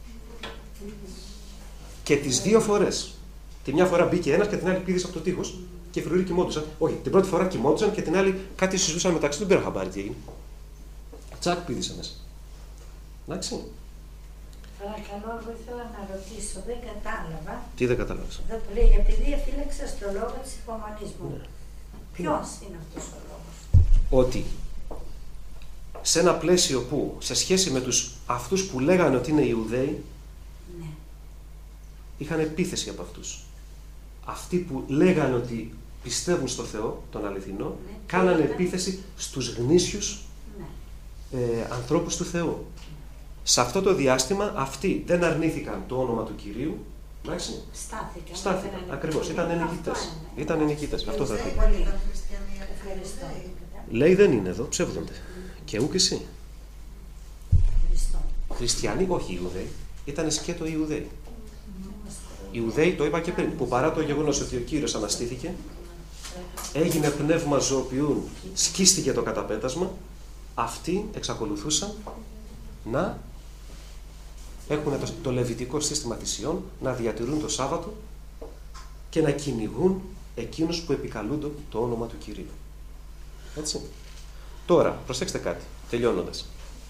Και τις 2 φορές. Τη μια φορά μπήκε ένας και την άλλη πήδησε από το τείχος και οι φρουροί κοιμόντουσαν. Όχι, την πρώτη φορά κοιμόντουσαν και την άλλη κάτι συζητούσαν μεταξύ του, δεν πήρα χαμπάρι τι έγινε. Τσακ, πήδησε μέσα. Εντάξει. Παρακαλώ, εγώ ήθελα να ρωτήσω, δεν κατάλαβα. Τι δεν κατάλαβες? Εδώ που λέει, επειδή εφύλαξα στο λόγο της υπομονής μου. Ναι. Ποιος είναι αυτός ο λόγος? Ότι σε ένα πλαίσιο που σε σχέση με αυτούς που λέγανε ότι είναι Ιουδαίοι, Ναι. είχαν επίθεση από αυτούς. Αυτοί που λέγανε ότι πιστεύουν στο Θεό, τον αληθινό, Ναι. κάνανε επίθεση στους γνήσιους Ναι. ανθρώπους του Θεού. Σε αυτό το διάστημα αυτοί δεν αρνήθηκαν το όνομα του Κυρίου. Εντάξει. Στάθηκαν. Ακριβώς. Ήταν ενοικητές. Ήταν ενοικητές. Αυτό θα πω. Ευχαριστώ. Λέει δεν είναι εδώ. Ψεύδονται. Και ού και εσύ. Ευχαριστώ. Χριστιανοί, όχι Ιουδαίοι. Ήταν σκέτο οι Ιουδαίοι. Οι Ιουδαίοι, το είπα και πριν, που παρά το γεγονός ότι ο Κύριος αναστήθηκε, έγινε πνεύμα ζωοποιούν, σκίστηκε το καταπέτασμα, αυτοί εξακολουθούσαν να έχουν το λεβιτικό σύστημα θυσιών, να διατηρούν το Σάββατο και να κυνηγούν εκείνους που επικαλούνται το όνομα του Κυρίου. Έτσι. Τώρα, προσέξτε κάτι, τελειώνοντας.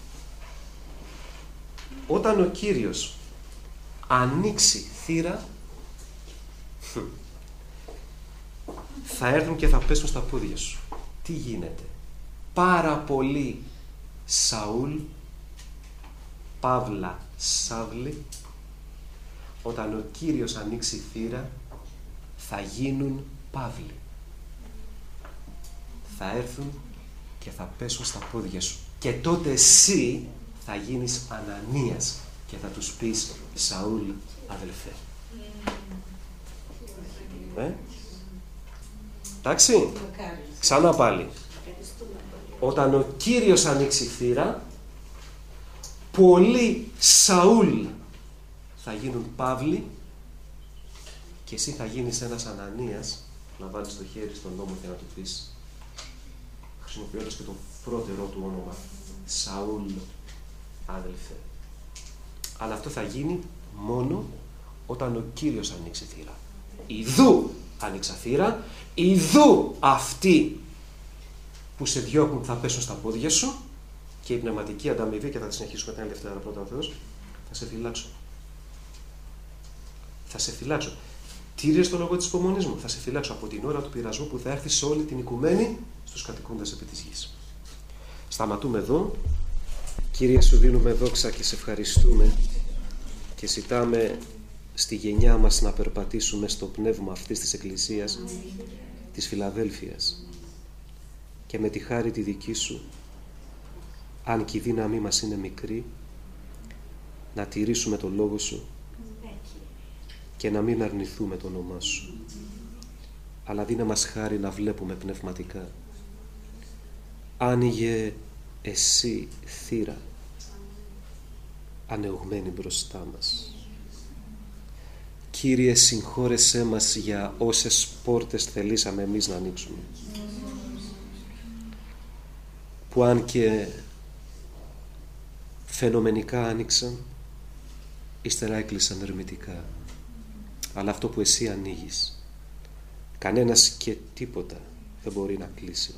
Όταν ο Κύριος ανοίξει θύρα, θα έρθουν και θα πέσουν στα πόδια σου. Τι γίνεται? Πάρα πολύ Σαούλ, Παύλα, Σαύλη, όταν ο Κύριος ανοίξει θύρα, θα γίνουν Παύλοι. Θα έρθουν και θα πέσουν στα πόδια σου. Και τότε εσύ θα γίνεις Ανανίας και θα τους πεις Σαούλ αδελφέ. Εντάξει. Ξανά πάλι. Όταν ο Κύριος ανοίξει θύρα, πολλοί Σαούλ θα γίνουν Παύλοι και εσύ θα γίνεις ένας Ανανίας, να βάλεις το χέρι στον νόμο και να του πεις, χρησιμοποιώντας και το πρώτερό του όνομα, Σαούλ αδελφέ. Αλλά αυτό θα γίνει μόνο όταν ο Κύριος ανοίξει θύρα. Ιδού άνοιξα θύρα, ιδού αυτοί που σε διώχνουν θα πέσουν στα πόδια σου και η πνευματική ανταμοιβή, και θα τη συνεχίσουμε την άλλη Δευτέρα πρώτα ο Θεός, θα σε φυλάξω. Θα σε φυλάξω. Τήρησε το λόγο της υπομονής μου. Θα σε φυλάξω από την ώρα του πειρασμού που θα έρθει σε όλη την οικουμένη στους κατοικούντας επί της γης. Σταματούμε εδώ. Κύριε, σου δίνουμε δόξα και σε ευχαριστούμε και ζητάμε στη γενιά μας να περπατήσουμε στο πνεύμα αυτής της Εκκλησίας της Φιλαδέλφειας και με τη χάρη τη δική σου, αν και η δύναμή μας είναι μικρή, να τηρήσουμε το λόγο σου και να μην αρνηθούμε το όνομά σου, αλλά δίνε μας χάρη να βλέπουμε πνευματικά. Άνοιγε εσύ θύρα ανεωγμένη μπροστά μας. Κύριε, συγχώρεσέ μας για όσες πόρτες θελήσαμε εμείς να ανοίξουμε, που αν και φαινομενικά άνοιξαν, ύστερα έκλεισαν ερμητικά. Αλλά αυτό που εσύ ανοίγεις, κανένας και τίποτα δεν μπορεί να κλείσει.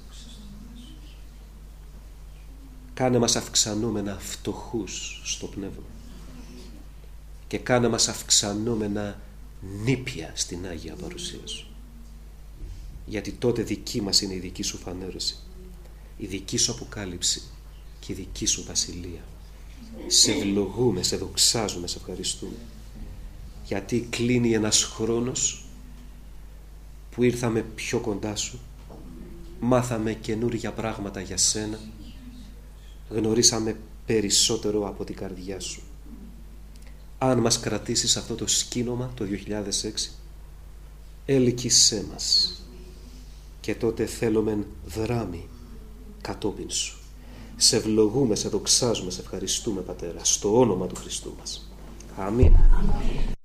Κάνε μας αυξανόμενα φτωχούς στο πνεύμα και κάνε μας αυξανόμενα νήπια στην Άγια Παρουσία σου. Γιατί τότε δική μας είναι η δική σου φανέρωση, η δική σου αποκάλυψη και η δική σου βασιλεία. Σε ευλογούμε, σε δοξάζουμε, σε ευχαριστούμε, γιατί κλείνει ένας χρόνος που ήρθαμε πιο κοντά σου, μάθαμε καινούργια πράγματα για σένα, γνωρίσαμε περισσότερο από την καρδιά σου. Αν μας κρατήσεις αυτό το σκήνομα το 2006, ελκύσέ μας και τότε θέλομεν δράμη κατόπιν σου. Σε ευλογούμε, σε δοξάζουμε, σε ευχαριστούμε, Πατέρα, στο όνομα του Χριστού μας. Αμήν.